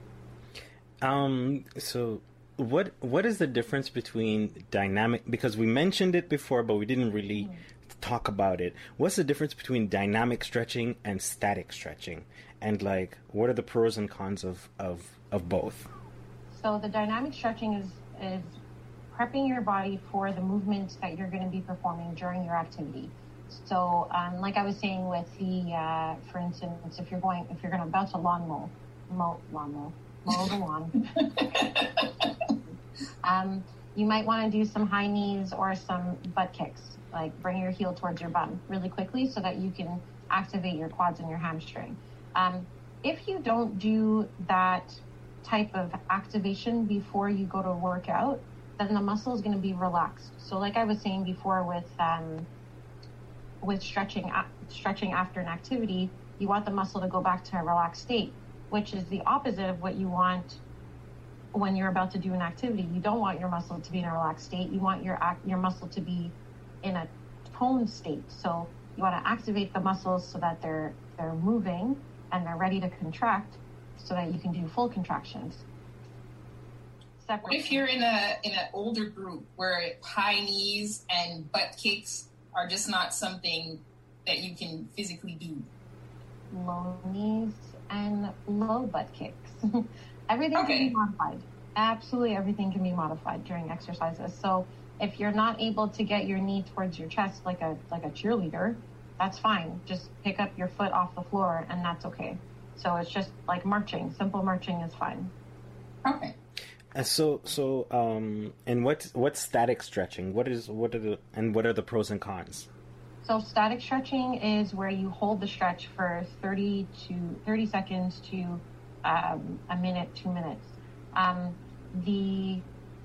Um. So, what what is the difference between dynamic? Because we mentioned it before, but we didn't really talk about it. What's the difference between dynamic stretching and static stretching? And like, what are the pros and cons of of, of both? So the dynamic stretching is is prepping your body for the movements that you're going to be performing during your activity. So, um, like I was saying with the, uh, for instance, if you're going, if you're going to about to lawn mow, mow, lawn mow, mow the lawn, um, you might want to do some high knees or some butt kicks, like bring your heel towards your bum really quickly so that you can activate your quads and your hamstring. Um, if you don't do that type of activation before you go to work out, then the muscle is going to be relaxed. So like I was saying before with um, with stretching stretching after an activity, you want the muscle to go back to a relaxed state, which is the opposite of what you want when you're about to do an activity. You don't want your muscle to be in a relaxed state. You want your your muscle to be in a toned state. So you want to activate the muscles so that they're they're moving and they're ready to contract so that you can do full contractions. Separate. What if you're in a in an older group where high knees and butt kicks are just not something that you can physically do? Low knees and low butt kicks. Everything okay. can be modified. Absolutely everything can be modified during exercises. So if you're not able to get your knee towards your chest like a like a cheerleader, that's fine. Just pick up your foot off the floor and that's okay. So it's just like marching. Simple marching is fine. Okay. Uh, so so um and what what's static stretching? What is what are the and what are the pros and cons? So static stretching is where you hold the stretch for thirty to thirty seconds to um, a minute, two minutes. Um, the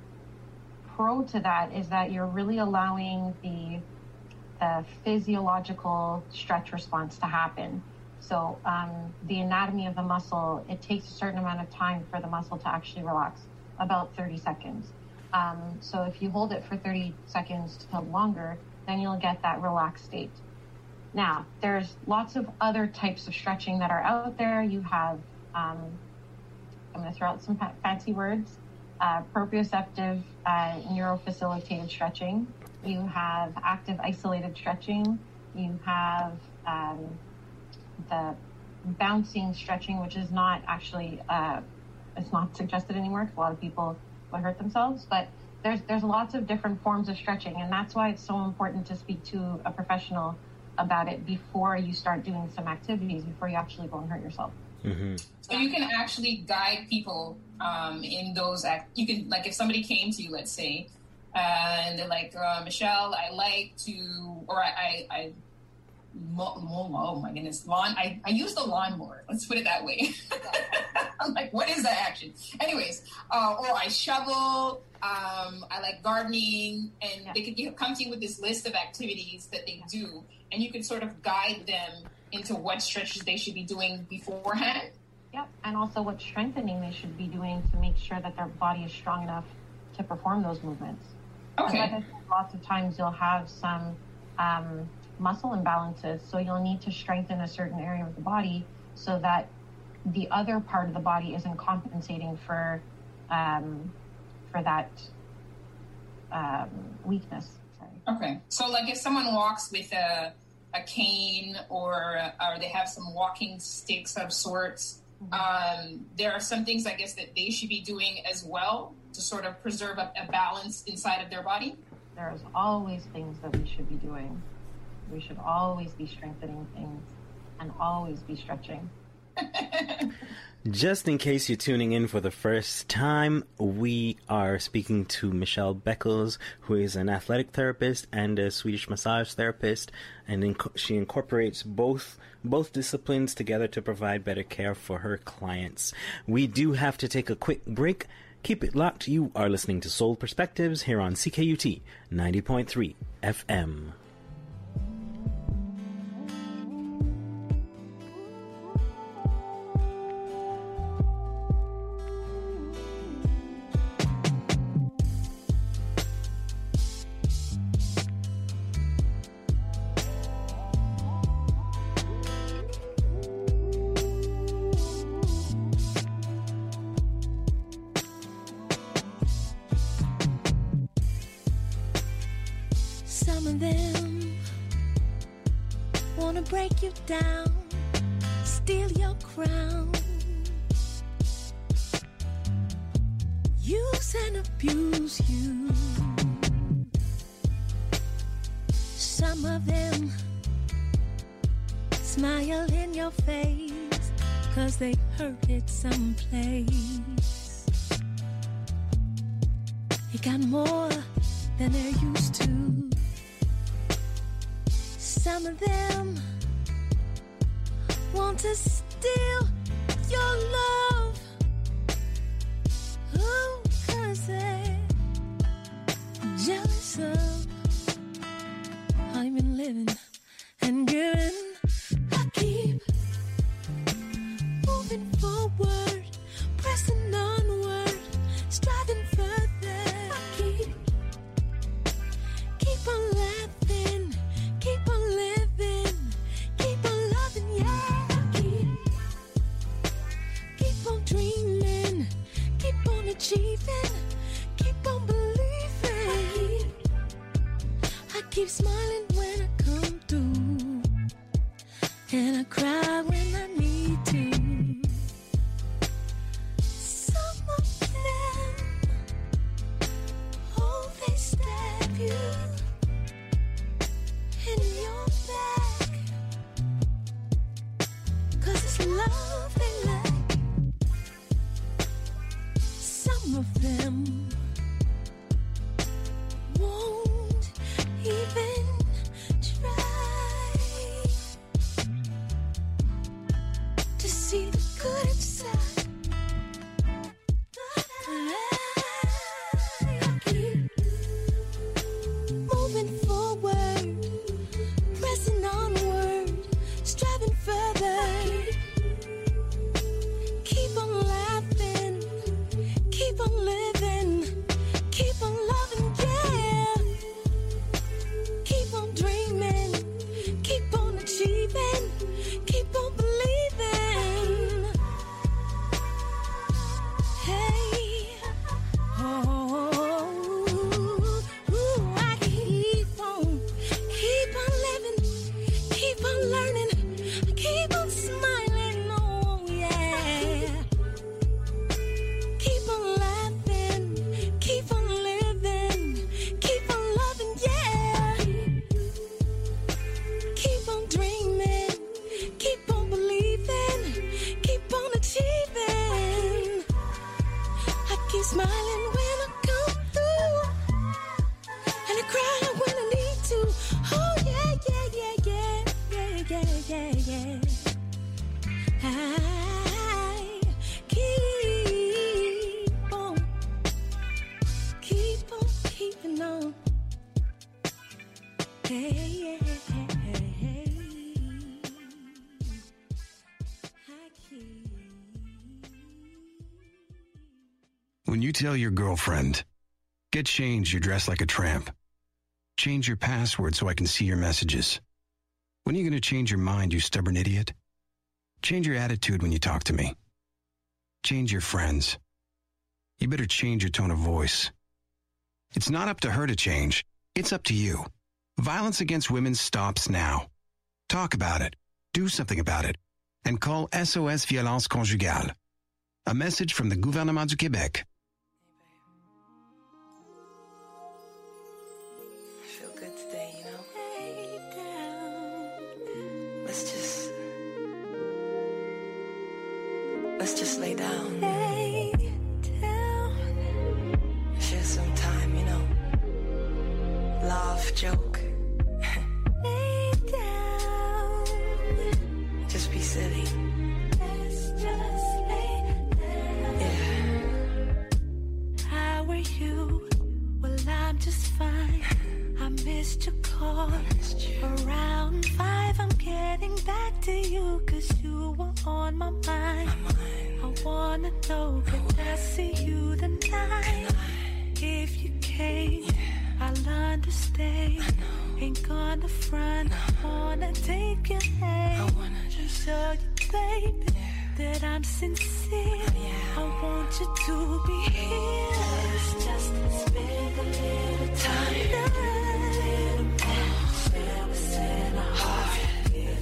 pro to that is that you're really allowing the the physiological stretch response to happen. So um, the anatomy of the muscle, it takes a certain amount of time for the muscle to actually relax, about thirty seconds. Um, so if you hold it for thirty seconds to longer, then you'll get that relaxed state. Now, there's lots of other types of stretching that are out there. You have, um, I'm going to throw out some fa- fancy words, uh, proprioceptive uh, neurofacilitated stretching. You have active isolated stretching. You have um, the bouncing stretching, which is not actually, uh, it's not suggested anymore because a lot of people would hurt themselves, but there's there's lots of different forms of stretching, and that's why it's so important to speak to a professional about it before you start doing some activities, before you actually go and hurt yourself. Mm-hmm. So you can actually guide people um, in those act. You can, like, if somebody came to you, let's say, uh, and they're like, uh, Michelle, I like to, or I, I, I mow, mow, oh my goodness, lawn. I, I use the lawnmower. Let's put it that way. I'm like, what is that action? Anyways, uh, or I shovel. Um, I like gardening, and yeah. they could you know, come to you with this list of activities that they do, and you can sort of guide them into what stretches they should be doing beforehand. Yep, and also what strengthening they should be doing to make sure that their body is strong enough to perform those movements. Okay. And like I said, lots of times you'll have some um, muscle imbalances, so you'll need to strengthen a certain area of the body so that the other part of the body isn't compensating for um, for that um, weakness. Sorry. Okay. So like if someone walks with a, a cane or or they have some walking sticks of sorts, mm-hmm. um, there are some things I guess that they should be doing as well to sort of preserve a, a balance inside of their body? There's always things that we should be doing. We should always be strengthening things and always be stretching. Just in case you're tuning in for the first time, we are speaking to Michelle Beckles, who is an athletic therapist and a Swedish massage therapist, and inc- she incorporates both both disciplines together to provide better care for her clients. We do have to take a quick break. Keep it locked. You are listening to Soul Perspectives here on C K U T ninety point three F M. wanna break you down, steal your crown, use and abuse you. Some of them smile in your face, 'cause they heard it someplace. You got more than they're used to. Some of them want to steal your love. Oh, 'cause they're jealous of how you've been living and giving. I keep moving forward, pressing onward, striving further. I keep, keep on laughing, keep on living, keep on loving, yeah. I keep, keep on dreaming, keep on achieving, keep on believing. I keep smiling when I come through, and I cry when I need to. Some of them, oh, they stab you in your back, 'cause it's love they lack. Some of them won't even try to see the good inside. I keep moving forward, pressing onward, striving further. Keep on laughing, keep on living, keep on loving, yeah. Keep on dreaming, keep on achieving, keep on believing. Hey, oh, ooh, I keep on, keep on living, keep on learning, keep on smiling, oh yeah. Keep on laughing, keep on living, keep on loving, yeah. Keep on dreaming, keep on believing, keep on achieving. I keep smiling when I come through, and I cry when I need to. Oh yeah, yeah, yeah, yeah, yeah, yeah, yeah, yeah. I keep on, keep on keeping on. Hey, yeah, hey, hey. I keep. When you tell your girlfriend, get changed, you're dressed like a tramp. Change your password so I can see your messages. When are you going to change your mind, you stubborn idiot? Change your attitude when you talk to me. Change your friends. You better change your tone of voice. It's not up to her to change. It's up to you. Violence against women stops now. Talk about it. Do something about it. And call S O S Violence Conjugale. A message from the Gouvernement du Québec. I feel good today, you know? Lay down. Let's just... Let's just lay down. Lay down. Share some time, you know? Laugh, joke. Lay down. Just be silly. Let's just lay down. Yeah. How are you? Well, I'm just fine. I missed your call. Missed you. Around five, I'm getting back to you, 'cause you were on my mind. My mind. I wanna know, can I see you tonight? If you came, Yeah. I'll understand. I know. Ain't gonna front, No. wanna take your hand. I wanna just... Show you, baby, Yeah. that I'm sincere. Yeah. I want you to be here. Let's just spend a little time. Time. Little more. Where we set our heart.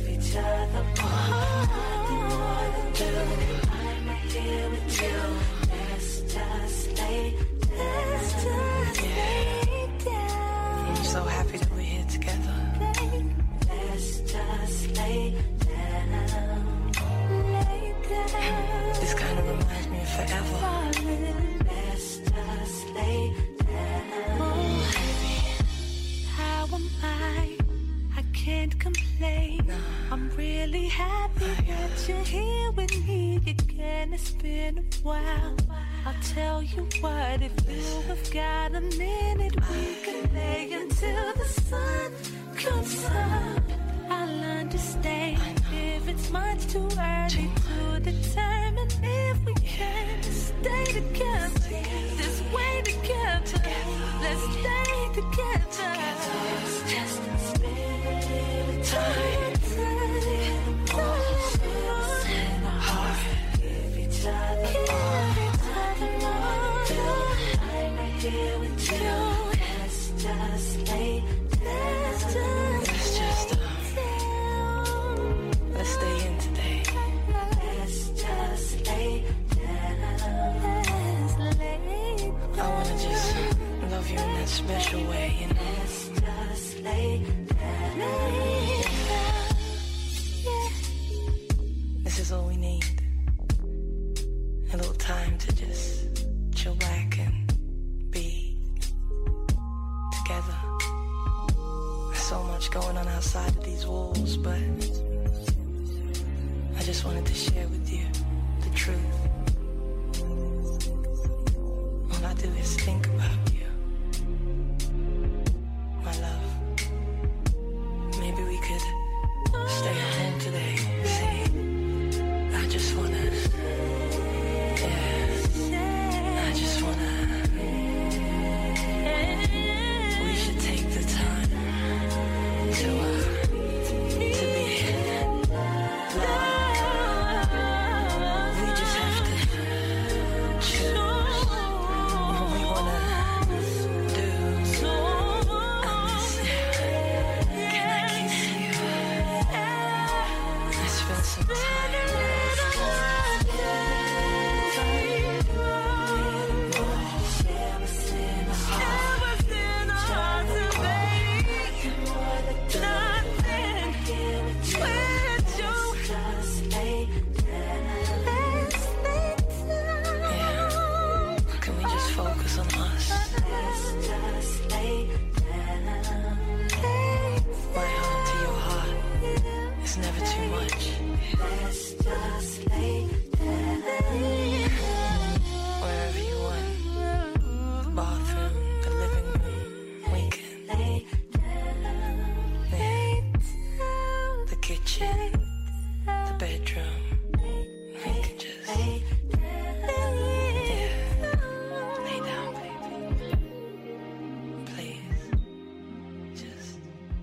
lay down. Lay down. This kind of reminds me of forever. Let's just lay down. Oh, baby. How am I? I can't complain. No. I'm really happy oh, yeah. that you're here with me again. It's been a while. I'll tell you what, if you have got a minute, we can lay until the sun comes up. I'll understand if it's much too early to determine if we can stay together. This way together. Let's stay together. Let's just spend time. Here with you. Let's just lay down. Let's just um, let's stay in today. Let's just lay down. Let's lay down. I wanna just love you in that special way, you know. Let's just lay down. Lay down. Yeah. This is all we need. A little time to just chill back and so much going on outside of these walls, but I just wanted to share with you the truth. All I do is think about you, my love. Maybe we could stay at home today. See, I just wanna, yeah, I just wanna, we should take the time to, uh, to be loved. We just have to choose what we wanna do. I miss you. Can I kiss you? Let's spend some time. Never too much. Let's just lay down. Wherever you want, the bathroom, the living room, we can lay down. Yeah. The kitchen, the bedroom, we can just lay down. Yeah. Lay down, baby. Please. Just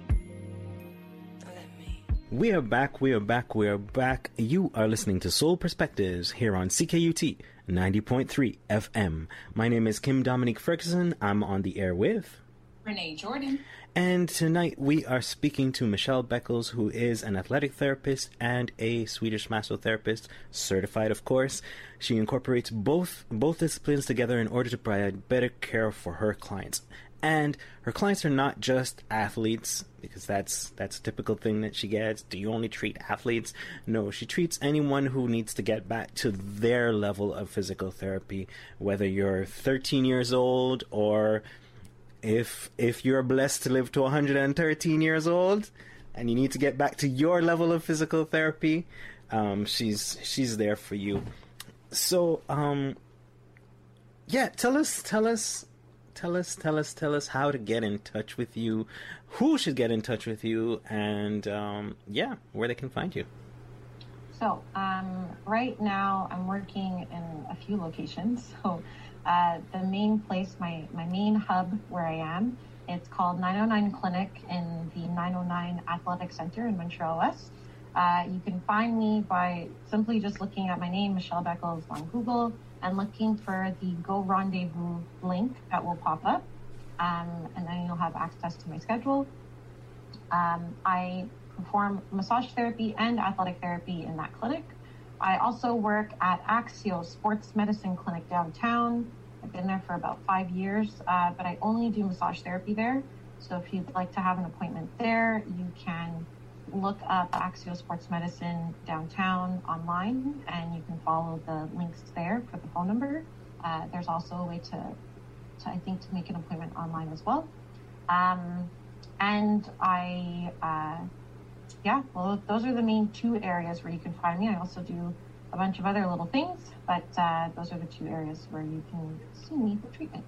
let me. We are back, we are back, we are back. You are listening to Soul Perspectives here on C K U T ninety point three F M. My name is Kim Dominique Ferguson. I'm on the air with Renee Jordan. And tonight we are speaking to Michelle Beckles, who is an athletic therapist and a Swedish massotherapist, certified of course. She incorporates both both disciplines together in order to provide better care for her clients. And her clients are not just athletes, because that's that's a typical thing that she gets. Do you only treat athletes? No, she treats anyone who needs to get back to their level of physical therapy, whether you're thirteen years old or if if you're blessed to live to one hundred thirteen years old and you need to get back to your level of physical therapy, um, she's she's there for you. So, um, yeah, tell us, tell us. Tell us, tell us, tell us how to get in touch with you, who should get in touch with you, and, um, yeah, where they can find you. So, um, right now I'm working in a few locations. So, uh, the main place, my, my main hub where I am, it's called nine oh nine Clinic in the nine oh nine Athletic Center in Montreal West. Uh, you can find me by simply just looking at my name, Michelle Beckles, on Google, and looking for the Go Rendezvous link that will pop up. Um, and then you'll have access to my schedule. Um, I perform massage therapy and athletic therapy in that clinic. I also work at Axio Sports Medicine Clinic downtown. I've been there for about five years, uh, but I only do massage therapy there. So if you'd like to have an appointment there, you can look up Axio Sports Medicine downtown online, and you can follow the links there for the phone number. Uh, there's also a way to, to, I think, to make an appointment online as well. Um, and I, uh, yeah, well, those are the main two areas where you can find me. I also do a bunch of other little things, but uh, those are the two areas where you can see me for treatment.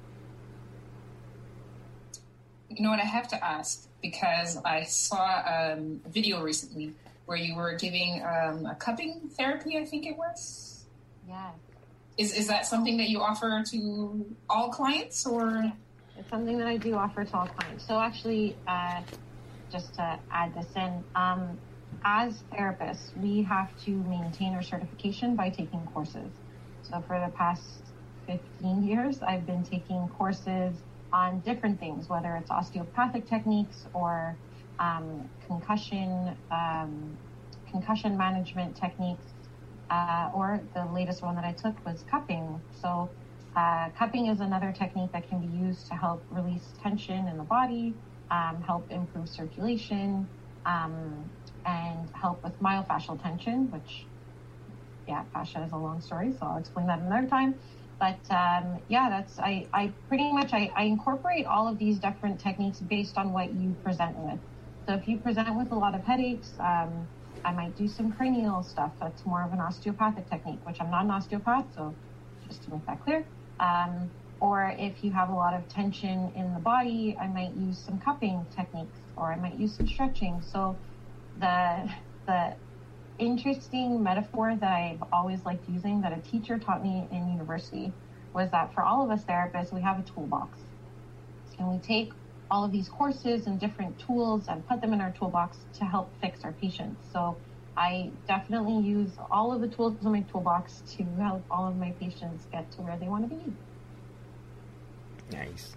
You know what, I have to ask, because I saw um, a video recently where you were giving um, a cupping therapy, I think it was? Yeah. Is is that something that you offer to all clients, or? It's something that I do offer to all clients. So actually, uh, just to add this in, um, as therapists, we have to maintain our certification by taking courses. So for the past fifteen years, I've been taking courses on different things, whether it's osteopathic techniques or um, concussion, um, concussion management techniques, uh, or the latest one that I took was cupping. So uh, cupping is another technique that can be used to help release tension in the body, um, help improve circulation, um, and help with myofascial tension, which, yeah, fascia is a long story, so I'll explain that another time. But um, yeah, that's I, I pretty much I, I incorporate all of these different techniques based on what you present with. So if you present with a lot of headaches, um, I might do some cranial stuff. That's more of an osteopathic technique, which I'm not an osteopath, so just to make that clear. Um, or if you have a lot of tension in the body, I might use some cupping techniques, or I might use some stretching. So the the interesting metaphor that I've always liked using, that a teacher taught me in university, was that for all of us therapists, we have a toolbox. And we take all of these courses and different tools and put them in our toolbox to help fix our patients. So I definitely use all of the tools in my toolbox to help all of my patients get to where they want to be. Nice.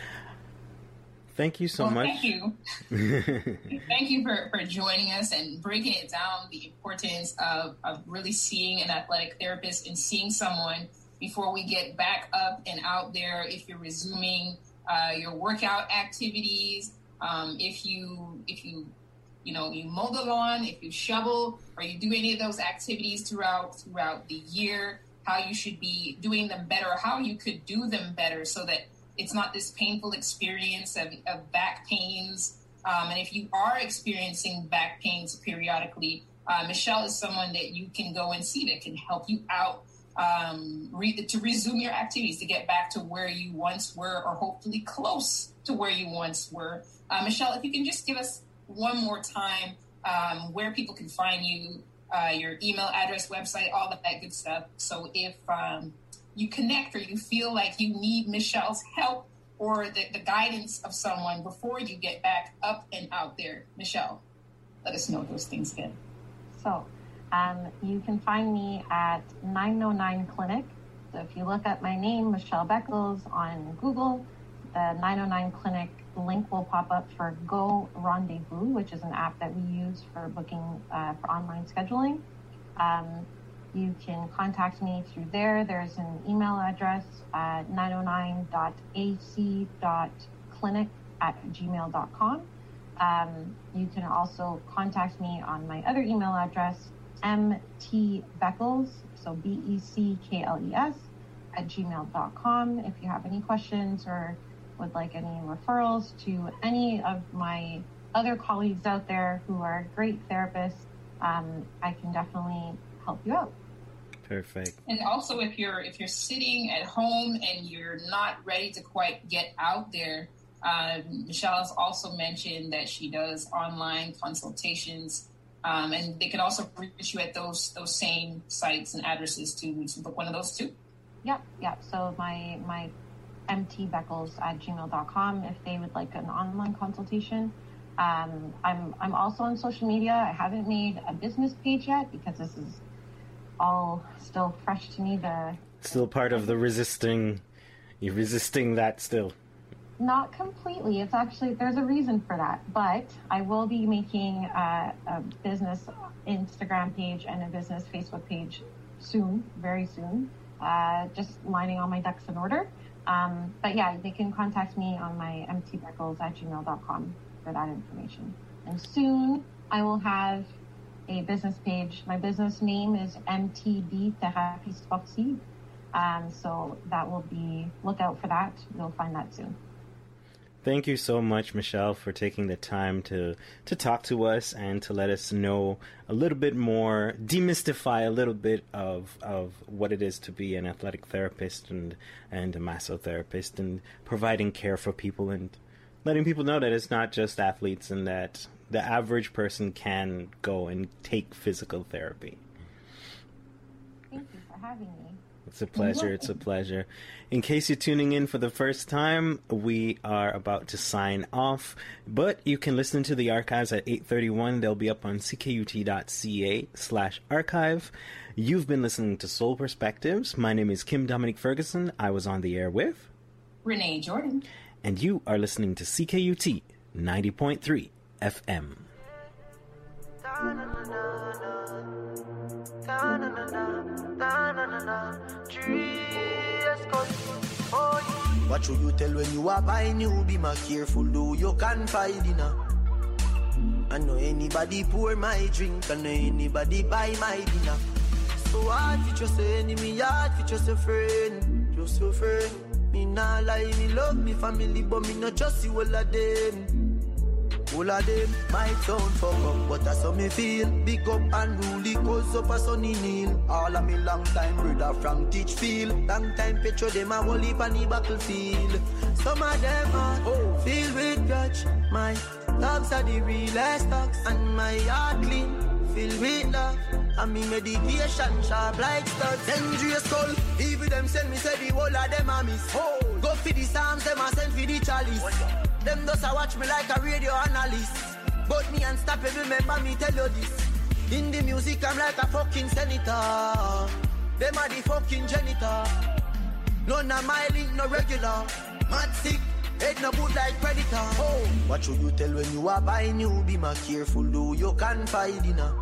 Thank you so well, much. Thank you. Thank you for, for joining us and breaking it down, the importance of, of really seeing an athletic therapist and seeing someone before we get back up and out there. If you're resuming uh, your workout activities, um, if you, if you, you know, you mow the lawn, if you shovel, or you do any of those activities throughout, throughout the year, how you should be doing them better, how you could do them better so that it's not this painful experience of, of back pains. Um, and if you are experiencing back pains periodically, uh, Michelle is someone that you can go and see that can help you out um, re- to resume your activities, to get back to where you once were, or hopefully close to where you once were. Uh, Michelle, if you can just give us one more time um, where people can find you, uh, your email address, website, all of that good stuff. So if um, you connect, or you feel like you need Michelle's help or the, the guidance of someone before you get back up and out there, Michelle, let us know those things again. So um, you can find me at nine oh nine Clinic. So if you look up my name, Michelle Beckles, on Google, the nine oh nine Clinic link will pop up for Go Rendezvous, which is an app that we use for booking uh, for online scheduling. Um, You can contact me through there. There's an email address at nine oh nine dot a c dot clinic at gmail dot com. Um, you can also contact me on my other email address, mtbeckles, so B E C K L E S, at gmail dot com. If you have any questions or would like any referrals to any of my other colleagues out there who are great therapists, um, I can definitely help you out. Perfect. And also, if you're if you're sitting at home and you're not ready to quite get out there, uh, Michelle has also mentioned that she does online consultations, um, and they can also reach you at those those same sites and addresses too. So book one of those too. Yep, yep. So my my mtbeckles at gmail dot com if they would like an online consultation. Um, I'm I'm also on social media. I haven't made a business page yet because this is all still fresh to me. The still part of the resisting, you're resisting that still. Not completely. It's actually, there's a reason for that, but I will be making a, a business Instagram page and a business Facebook page soon, very soon. Uh, just lining all my ducks in order. Um, but yeah, they can contact me on my mtbeckles at gmail dot com for that information. And soon I will have a business page. My business name is M T B Thérapie Sportive. Um, so that will be, look out for that. You'll find that soon. Thank you so much, Michelle, for taking the time to, to talk to us and to let us know a little bit more, demystify a little bit of of what it is to be an athletic therapist and, and a massotherapist, and providing care for people and letting people know that it's not just athletes and that the average person can go and take physical therapy. Thank you for having me. It's a pleasure. It's a pleasure. In case you're tuning in for the first time, we are about to sign off, but you can listen to the archives at eight thirty-one. They'll be up on ckut.ca slash archive. You've been listening to Soul Perspectives. My name is Kim Dominic Ferguson. I was on the air with Renee Jordan. And you are listening to C K U T ninety point three F M. What should you tell when you are buying you? Be more careful, though you can find dinner. I know anybody pour my drink, I know anybody buy my dinner. So hard for just a enemy, hard for just a friend, just a friend. Me nah lie, me love me family, but me not just see all of them. All of them might sound fuck up, but that's how me feel. Big up and rule, cause up a sunny kneel. All of me long time brother from Teachfield. Long time petro them a whole heap on the battlefield. Some of them are oh, filled with grudge. My dogs are the realest dogs, and my heart clean, filled with love. And me medication sharp like studs. Dangerous skull, even them send me say the whole of them a miss. Oh, go for the psalms, them a send for the chalice. Them does a watch me like a radio analyst. But me unstoppable, remember me tell you this. In the music I'm like a fucking senator. Them are the fucking janitor. None of my link no regular. Mad sick, head no good like predator. Oh, what should you tell when you are buying you? Be more careful, though you can find dinner.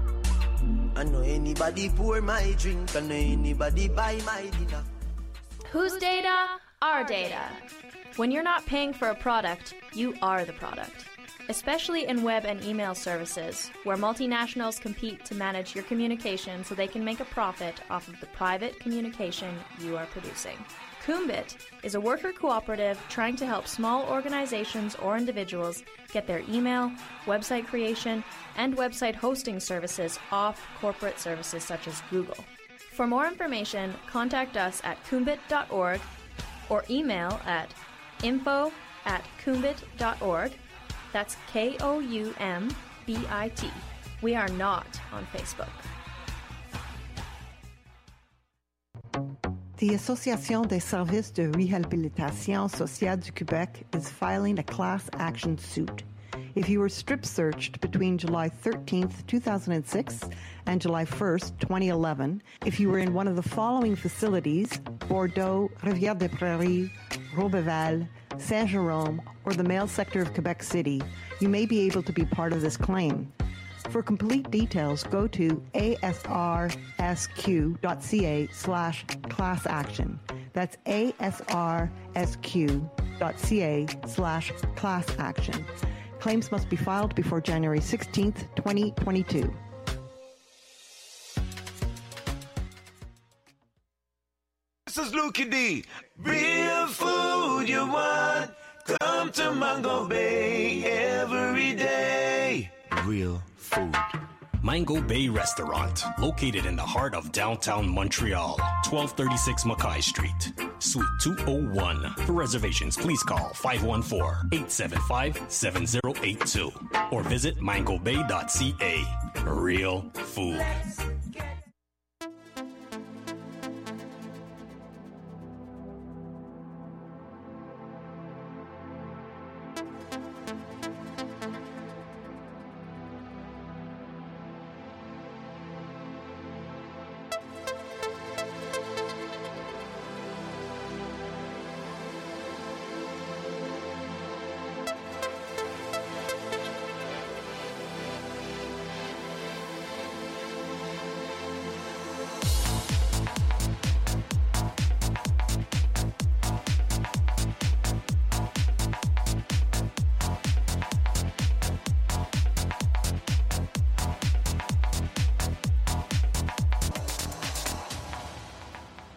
I know anybody pour my drink, I know anybody buy my dinner. Whose data? Our data. When you're not paying for a product, you are the product. Especially in web and email services, where multinationals compete to manage your communication so they can make a profit off of the private communication you are producing. Kumbit is a worker cooperative trying to help small organizations or individuals get their email, website creation, and website hosting services off corporate services such as Google. For more information, contact us at kumbit dot org or email at info at kumbit dot org. That's K O U M B I T. We are not on Facebook. The Association des Services de Réhabilitation Sociale du Québec is filing a class action suit. If you were strip searched between July thirteenth, two thousand six and July first, twenty eleven, if you were in one of the following facilities, Bordeaux, Rivière-des-Prairies, Roberval, Saint-Jérôme, or the male sector of Quebec City, you may be able to be part of this claim. For complete details, go to asrsq.ca slash class action. That's asrsq.ca slash class action. Claims must be filed before January sixteenth, twenty twenty-two. This is Lukey D. Real food you want, come to Mango Bay every day. Real food. Mango Bay Restaurant, located in the heart of downtown Montreal, twelve thirty-six Mackay Street, Suite two oh one. For reservations, please call five one four, eight seven five, seven zero eight two or visit mango bay dot c a. Real food.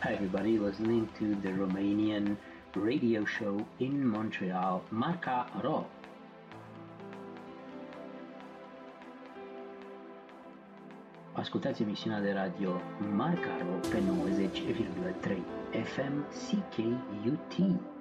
Hi everybody, listening to the Romanian radio show in Montreal, Marca Ro. Ascultați emisiunea de radio Marca Ro pe nouăzeci virgulă trei F M C K U T.